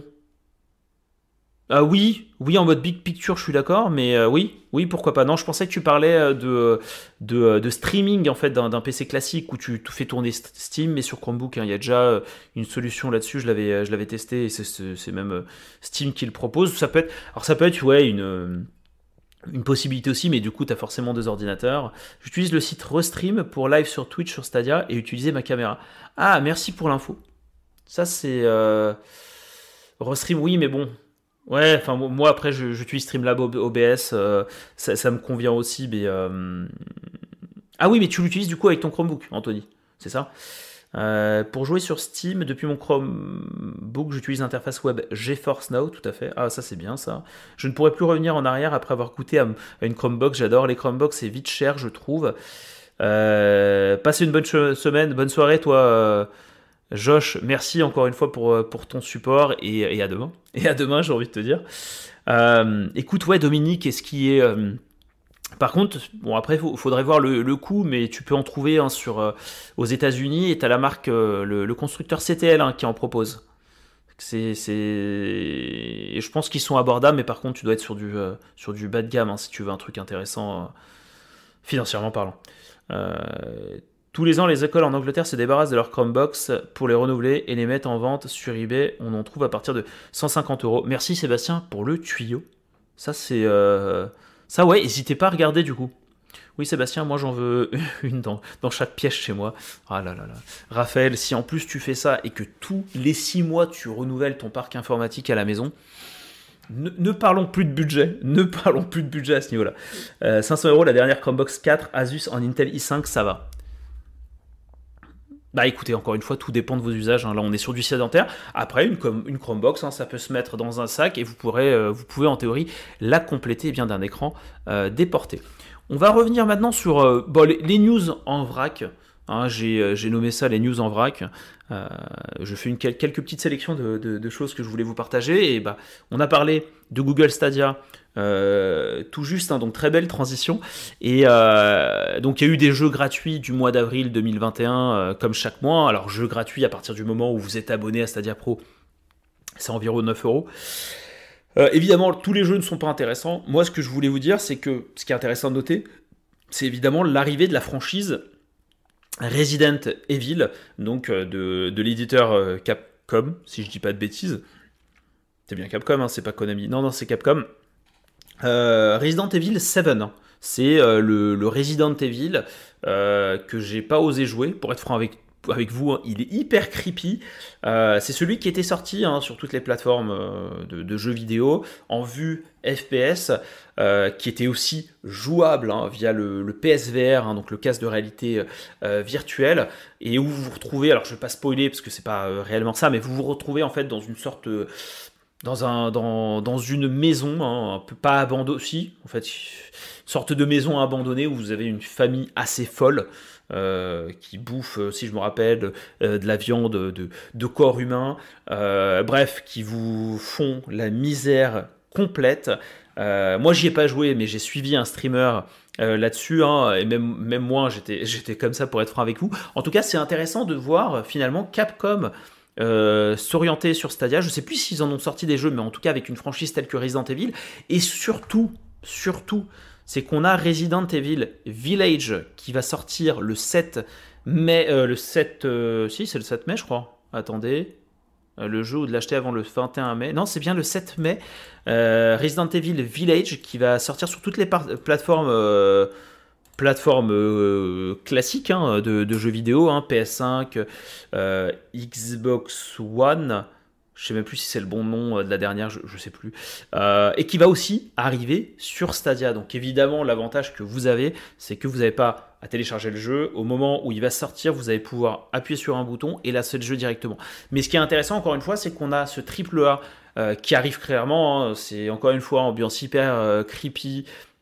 [SPEAKER 1] Ah oui, oui, en mode Big Picture, je suis d'accord, mais euh, oui, oui, pourquoi pas. Non, je pensais que tu parlais de, de, de streaming en fait d'un P C classique où tu, tu fais tourner Steam, mais sur Chromebook, hein, il y a déjà une solution là-dessus. Je l'avais, je l'avais testé et c'est même Steam qui le propose. Ça peut être, alors ça peut être, ouais, une Une possibilité aussi, mais du coup, tu as forcément deux ordinateurs. J'utilise le site Restream pour live sur Twitch, sur Stadia, et utiliser ma caméra. Ah, merci pour l'info. Ça, c'est... Euh... Restream, oui, mais bon. Ouais, enfin, moi, après, j'utilise Streamlab O B S. Euh, ça, ça me convient aussi, mais... Euh... Ah oui, mais tu l'utilises du coup avec ton Chromebook, Anthony. C'est ça? Euh, pour jouer sur Steam, depuis mon Chromebook, j'utilise l'interface web GeForce Now, tout à fait. Ah, ça c'est bien ça. Je ne pourrais plus revenir en arrière après avoir goûté à, à une Chromebox. J'adore les Chromebox, c'est vite cher, je trouve. Euh, passez une bonne semaine, bonne soirée, toi, euh, Josh. Merci encore une fois pour, pour ton support et, et à demain. Et à demain, j'ai envie de te dire. Euh, écoute, ouais, Dominique, est-ce qui est. Euh, Par contre, bon après, il faudrait voir le, le coût, mais tu peux en trouver hein, sur, euh, aux États-Unis et tu as la marque, euh, le, le constructeur C T L hein, qui en propose. C'est, c'est... Et je pense qu'ils sont abordables, mais par contre, tu dois être sur du, euh, sur du bas de gamme hein, si tu veux un truc intéressant, euh, financièrement parlant. Euh, tous les ans, les écoles en Angleterre se débarrassent de leurs Chromebox pour les renouveler et les mettre en vente sur eBay. On en trouve à partir de cent cinquante euros. Merci Sébastien pour le tuyau. Ça, c'est. Euh... Ça, ouais, n'hésitez pas à regarder du coup. Oui, Sébastien, moi j'en veux une dans, dans chaque pièce chez moi. Ah là là là. Raphaël, si en plus tu fais ça et que tous les six mois tu renouvelles ton parc informatique à la maison, ne, ne parlons plus de budget. Ne parlons plus de budget à ce niveau-là. Euh, cinq cents euros la dernière Chromebox quatre Asus en Intel i cinq, ça va. Bah écoutez, encore une fois, tout dépend de vos usages. Hein. Là, on est sur du sédentaire. Après, une, une Chromebox, hein, ça peut se mettre dans un sac et vous, pourrez, euh, vous pouvez en théorie la compléter eh bien d'un écran euh, déporté. On va revenir maintenant sur euh, bon, les, les news en vrac. Hein, j'ai, euh, j'ai nommé ça les news en vrac. Euh, je fais une, quelques petites sélections de, de, de choses que je voulais vous partager. Et bah, on a parlé de Google Stadia. Euh, tout juste, hein, donc très belle transition. Et euh, donc il y a eu des jeux gratuits du mois d'avril deux mille vingt et un, euh, comme chaque mois. Alors jeux gratuits à partir du moment où vous êtes abonné à Stadia Pro, c'est environ neuf euros. Euh, évidemment, tous les jeux ne sont pas intéressants. Moi, ce que je voulais vous dire, c'est que ce qui est intéressant de noter, c'est évidemment l'arrivée de la franchise Resident Evil, donc euh, de, de l'éditeur euh, Capcom, si je dis pas de bêtises. C'est bien Capcom, hein, c'est pas Konami. Non, non, c'est Capcom. Euh, Resident Evil sept, hein. C'est euh, le, le Resident Evil euh, que j'ai pas osé jouer, pour être franc avec avec vous, hein. Il est hyper creepy. Euh, c'est celui qui était sorti hein, sur toutes les plateformes euh, de, de jeux vidéo en vue F P S, euh, qui était aussi jouable hein, via le, le P S V R, hein, donc le casque de réalité euh, virtuelle, et où vous vous retrouvez, alors je vais pas spoiler parce que c'est pas euh, réellement ça, mais vous vous retrouvez en fait dans une sorte euh, dans, un, dans, dans une maison, hein, un peu pas abandonnée, si, en fait, une sorte de maison abandonnée où vous avez une famille assez folle. Euh, qui bouffe, si je me rappelle, euh, de la viande de, de corps humain, euh, bref, qui vous font la misère complète. Euh, moi, j'y ai pas joué, mais j'ai suivi un streamer euh, là-dessus, hein, et même, même moi, j'étais, j'étais comme ça pour être franc avec vous. En tout cas, c'est intéressant de voir finalement Capcom euh, s'orienter sur Stadia. Je sais plus s'ils en ont sorti des jeux, mais en tout cas avec une franchise telle que Resident Evil, et surtout, surtout, c'est qu'on a Resident Evil Village qui va sortir le sept mai, euh, le sept, euh, si c'est le sept mai je crois, attendez, euh, le jeu ou de l'acheter avant le vingt et un mai, non c'est bien le sept mai, euh, Resident Evil Village qui va sortir sur toutes les par- plateformes, euh, plateformes euh, classiques hein, de, de jeux vidéo, hein, P S cinq, euh, Xbox One, je sais même plus si c'est le bon nom de la dernière, je, je sais plus, euh, et qui va aussi arriver sur Stadia. Donc évidemment, l'avantage que vous avez, c'est que vous n'avez pas à télécharger le jeu. Au moment où il va sortir, vous allez pouvoir appuyer sur un bouton et lancer le jeu directement. Mais ce qui est intéressant, encore une fois, c'est qu'on a ce triple A euh, qui arrive clairement. Hein. C'est encore une fois ambiance hyper euh, creepy.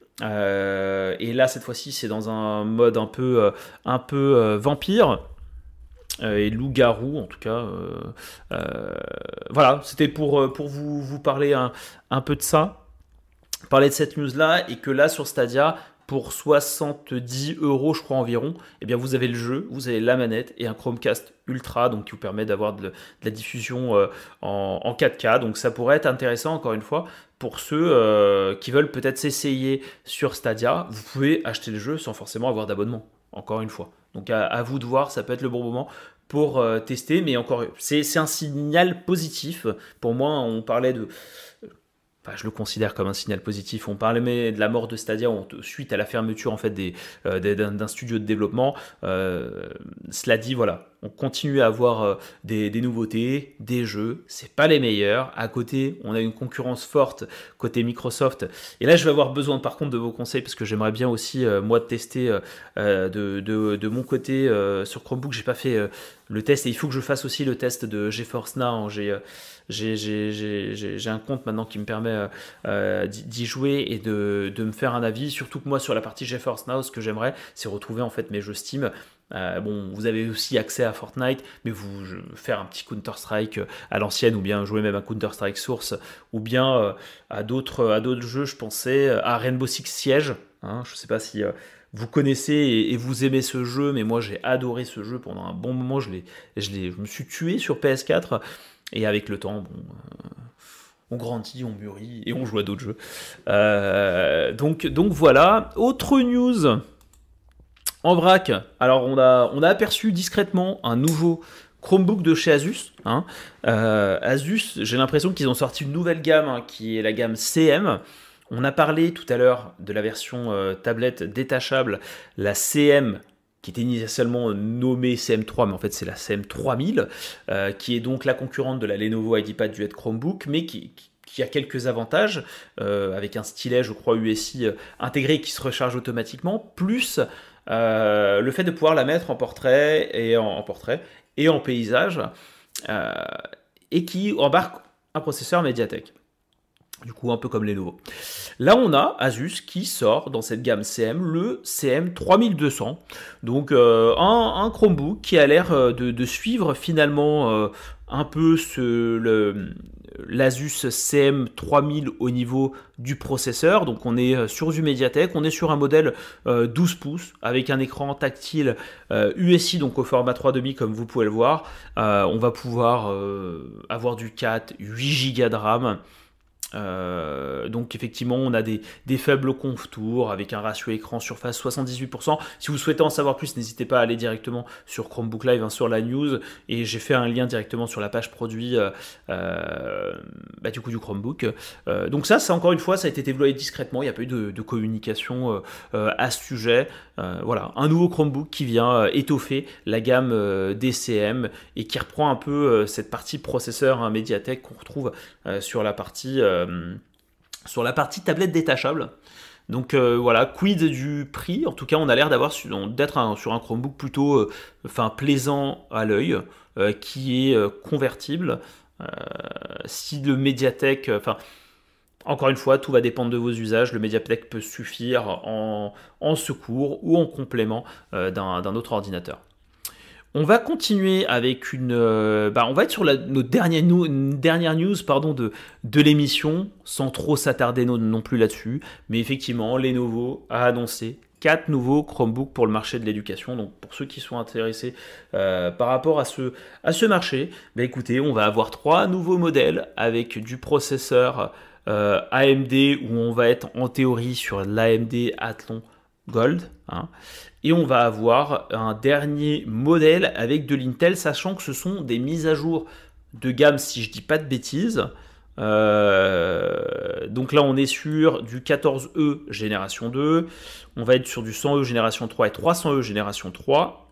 [SPEAKER 1] Euh, et là, cette fois-ci, c'est dans un mode un peu, euh, un peu euh, vampire. Euh, et loup-garou en tout cas euh, euh, voilà, c'était pour, pour vous, vous parler un, un peu de ça, parler de cette news là, et que là sur Stadia pour soixante-dix euros je crois environ, eh bien vous avez le jeu, vous avez la manette et un Chromecast Ultra, donc qui vous permet d'avoir de, de la diffusion euh, en, en quatre K, donc ça pourrait être intéressant encore une fois pour ceux euh, qui veulent peut-être s'essayer sur Stadia. Vous pouvez acheter le jeu sans forcément avoir d'abonnement, encore une fois. Donc à, à vous de voir, ça peut être le bon moment pour euh, tester, mais encore, c'est, c'est un signal positif. Pour moi, on parlait de... Enfin, je le considère comme un signal positif. On parlait de la mort de Stadia suite à la fermeture en fait, des, euh, des, d'un, d'un studio de développement. Euh, cela dit, voilà, on continue à avoir euh, des, des nouveautés, des jeux. C'est pas les meilleurs. À côté, on a une concurrence forte côté Microsoft. Et là, je vais avoir besoin par contre de vos conseils parce que j'aimerais bien aussi euh, moi tester euh, de, de, de mon côté euh, sur Chromebook. J'ai pas fait euh, le test et il faut que je fasse aussi le test de GeForce Now. J'ai euh, J'ai, j'ai, j'ai, j'ai un compte maintenant qui me permet euh, d'y jouer et de, de me faire un avis. Surtout que moi, sur la partie GeForce Now, ce que j'aimerais, c'est retrouver en fait mes jeux Steam. Euh, bon, vous avez aussi accès à Fortnite, mais vous je, faire un petit Counter-Strike à l'ancienne, ou bien jouer même à Counter-Strike Source, ou bien euh, à, d'autres, à d'autres jeux. Je pensais à Rainbow Six Siege. Hein, je ne sais pas si... Euh, vous connaissez et, et vous aimez ce jeu, mais moi j'ai adoré ce jeu pendant un bon moment. Je, l'ai, je, l'ai, je me suis tué sur P S quatre. Et avec le temps, bon, euh, on grandit, on mûrit et on joue à d'autres jeux. Euh, donc, donc voilà. Autre news en vrac. Alors on a, on a aperçu discrètement un nouveau Chromebook de chez Asus. Hein. Euh, Asus, j'ai l'impression qu'ils ont sorti une nouvelle gamme hein, qui est la gamme C M. On a parlé tout à l'heure de la version euh, tablette détachable, la C M, qui était initialement nommée C M trois, mais en fait c'est la C M trois mille, euh, qui est donc la concurrente de la Lenovo IdeaPad Duet Chromebook, mais qui, qui qui a quelques avantages, euh, avec un stylet, je crois, U S I euh, intégré qui se recharge automatiquement, plus euh, le fait de pouvoir la mettre en portrait et en, en portrait et en paysage, euh, et qui embarque un processeur MediaTek. Du coup, un peu comme les nouveaux. Là, on a Asus qui sort dans cette gamme C M le C M trois mille deux cents. Donc, euh, un, un Chromebook qui a l'air de, de suivre finalement euh, un peu ce, le, l'Asus C M trois mille au niveau du processeur. Donc, on est sur du MediaTek. On est sur un modèle euh, douze pouces avec un écran tactile euh, U S I, donc au format trois virgule cinq comme vous pouvez le voir. Euh, on va pouvoir euh, avoir du quatre, huit gigas de RAM. Euh, donc effectivement on a des, des faibles contours avec un ratio écran surface soixante-dix-huit pour cent. Si vous souhaitez en savoir plus, n'hésitez pas à aller directement sur Chromebook Live, hein, sur la news, et j'ai fait un lien directement sur la page produit euh, euh, bah, du coup du Chromebook. Euh, donc ça, ça encore une fois ça a été développé discrètement, il n'y a pas eu de, de communication euh, euh, à ce sujet. Euh, voilà, un nouveau Chromebook qui vient euh, étoffer la gamme euh, des C M et qui reprend un peu euh, cette partie processeur, hein, MediaTek qu'on retrouve euh, sur la partie euh, sur la partie tablette détachable. Donc euh, voilà, quid du prix. En tout cas, on a l'air d'avoir d'être un, sur un Chromebook plutôt euh, enfin, plaisant à l'œil, euh, qui est euh, convertible. Euh, si le MediaTek, enfin. Euh, Encore une fois, tout va dépendre de vos usages. Le MediaTek peut suffire en, en secours ou en complément euh, d'un, d'un autre ordinateur. On va continuer avec une... Euh, bah on va être sur la, notre dernière, nou, dernière news pardon, de, de l'émission, sans trop s'attarder non, non plus là-dessus. Mais effectivement, Lenovo a annoncé quatre nouveaux Chromebooks pour le marché de l'éducation. Donc pour ceux qui sont intéressés euh, par rapport à ce, à ce marché, bah écoutez, on va avoir trois nouveaux modèles avec du processeur Euh, A M D, où on va être en théorie sur l'A M D Athlon Gold, hein, et on va avoir un dernier modèle avec de l'Intel, sachant que ce sont des mises à jour de gamme, si je dis pas de bêtises. Euh, donc là on est sur du quatorze E génération deux, on va être sur du cent E génération trois et trois cents E génération trois.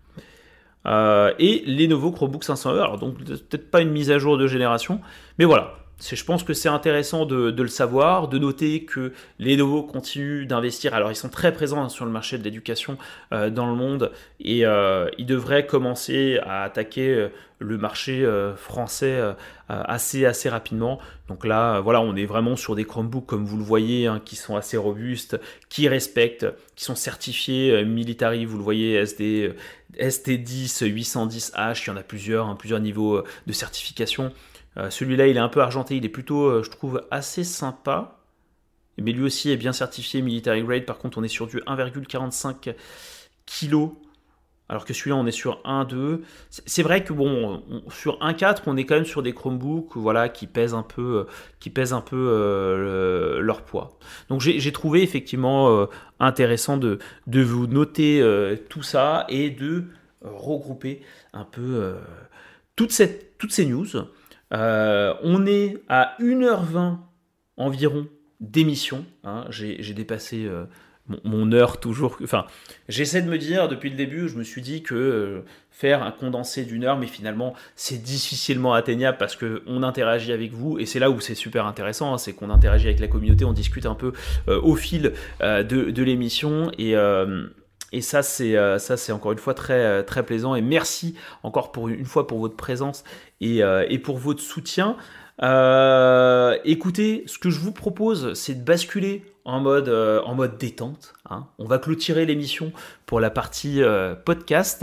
[SPEAKER 1] Euh, et les nouveaux Chromebook cinq cents E, alors donc peut-être pas une mise à jour de génération, mais voilà. C'est, je pense que c'est intéressant de, de le savoir, de noter que Lenovo continue d'investir. Alors ils sont très présents sur le marché de l'éducation euh, dans le monde, et euh, ils devraient commencer à attaquer euh, le marché euh, français euh, assez, assez rapidement. Donc là, euh, voilà, on est vraiment sur des Chromebooks, comme vous le voyez, hein, qui sont assez robustes, qui respectent, qui sont certifiés euh, Military, vous le voyez, S D, euh, S T dix, huit cent dix H, il y en a plusieurs, hein, plusieurs niveaux euh, de certification. Euh, celui-là, il est un peu argenté, il est plutôt, euh, je trouve, assez sympa. Mais lui aussi est bien certifié Military Grade. Par contre, on est sur du un virgule quarante-cinq kilos, alors que celui-là, on est sur un virgule deux. C'est vrai que bon, on, sur un virgule quatre, on est quand même sur des Chromebooks, voilà, qui pèsent un peu, euh, qui pèsent un peu euh, le, leur poids. Donc j'ai, j'ai trouvé effectivement euh, intéressant de, de vous noter euh, tout ça et de euh, regrouper un peu euh, toute cette, toutes ces news. Euh, on est à une heure vingt environ d'émission, hein. j'ai, j'ai dépassé euh, mon, mon heure toujours, enfin j'essaie de me dire depuis le début, je me suis dit que euh, faire un condensé d'une heure, mais finalement c'est difficilement atteignable parce qu'on interagit avec vous, et c'est là où c'est super intéressant, hein, c'est qu'on interagit avec la communauté, on discute un peu euh, au fil euh, de, de l'émission, et euh, Et ça c'est, euh, ça, c'est encore une fois très, très plaisant. Et merci encore pour une fois pour votre présence et, euh, et pour votre soutien. Euh, écoutez, ce que je vous propose, c'est de basculer en mode, euh, en mode détente, hein. On va clôturer l'émission pour la partie euh, podcast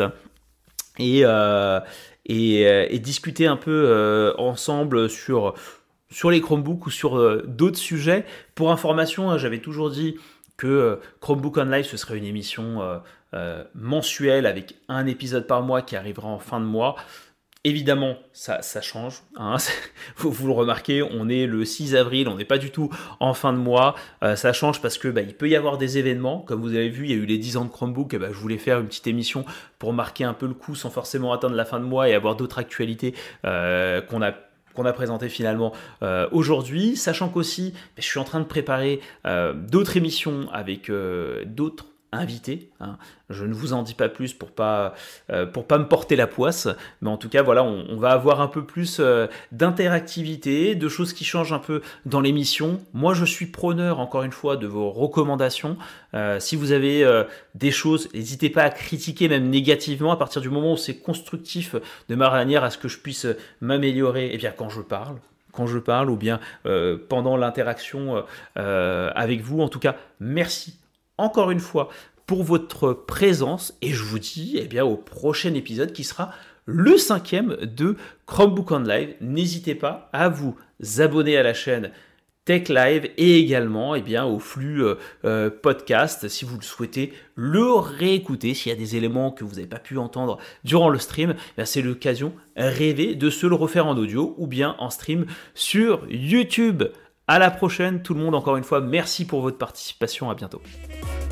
[SPEAKER 1] et, euh, et, et discuter un peu euh, ensemble sur, sur les Chromebooks ou sur euh, d'autres sujets. Pour information, hein, j'avais toujours dit que euh, Chromebook on Live, ce serait une émission euh, euh, mensuelle avec un épisode par mois qui arrivera en fin de mois. Évidemment, ça, ça change, hein. vous, vous le remarquez, on est le six avril, on n'est pas du tout en fin de mois. Euh, ça change parce que bah, il peut y avoir des événements. Comme vous avez vu, il y a eu les dix ans de Chromebook, et bah, je voulais faire une petite émission pour marquer un peu le coup sans forcément atteindre la fin de mois et avoir d'autres actualités euh, qu'on a qu'on a présenté finalement euh, aujourd'hui, sachant qu'aussi, je suis en train de préparer euh, d'autres émissions avec euh, d'autres invités. Hein. Je ne vous en dis pas plus pour pas euh, pour pas me porter la poisse, mais en tout cas voilà, on, on va avoir un peu plus euh, d'interactivité, de choses qui changent un peu dans l'émission. Moi, je suis preneur encore une fois de vos recommandations. Euh, si vous avez euh, des choses, n'hésitez pas à critiquer même négativement à partir du moment où c'est constructif de ma manière à ce que je puisse m'améliorer. Et bien quand je parle. quand je parle ou bien euh, pendant l'interaction euh, avec vous. En tout cas, merci encore une fois pour votre présence et je vous dis eh bien, au prochain épisode qui sera le cinquième de Chromebook on Live. N'hésitez pas à vous abonner à la chaîne Tech Live et également eh bien, au flux euh, euh, podcast si vous le souhaitez le réécouter. S'il y a des éléments que vous n'avez pas pu entendre durant le stream, eh bien, c'est l'occasion rêvée de se le refaire en audio ou bien en stream sur YouTube. À la prochaine tout le monde, encore une fois, merci pour votre participation, à bientôt.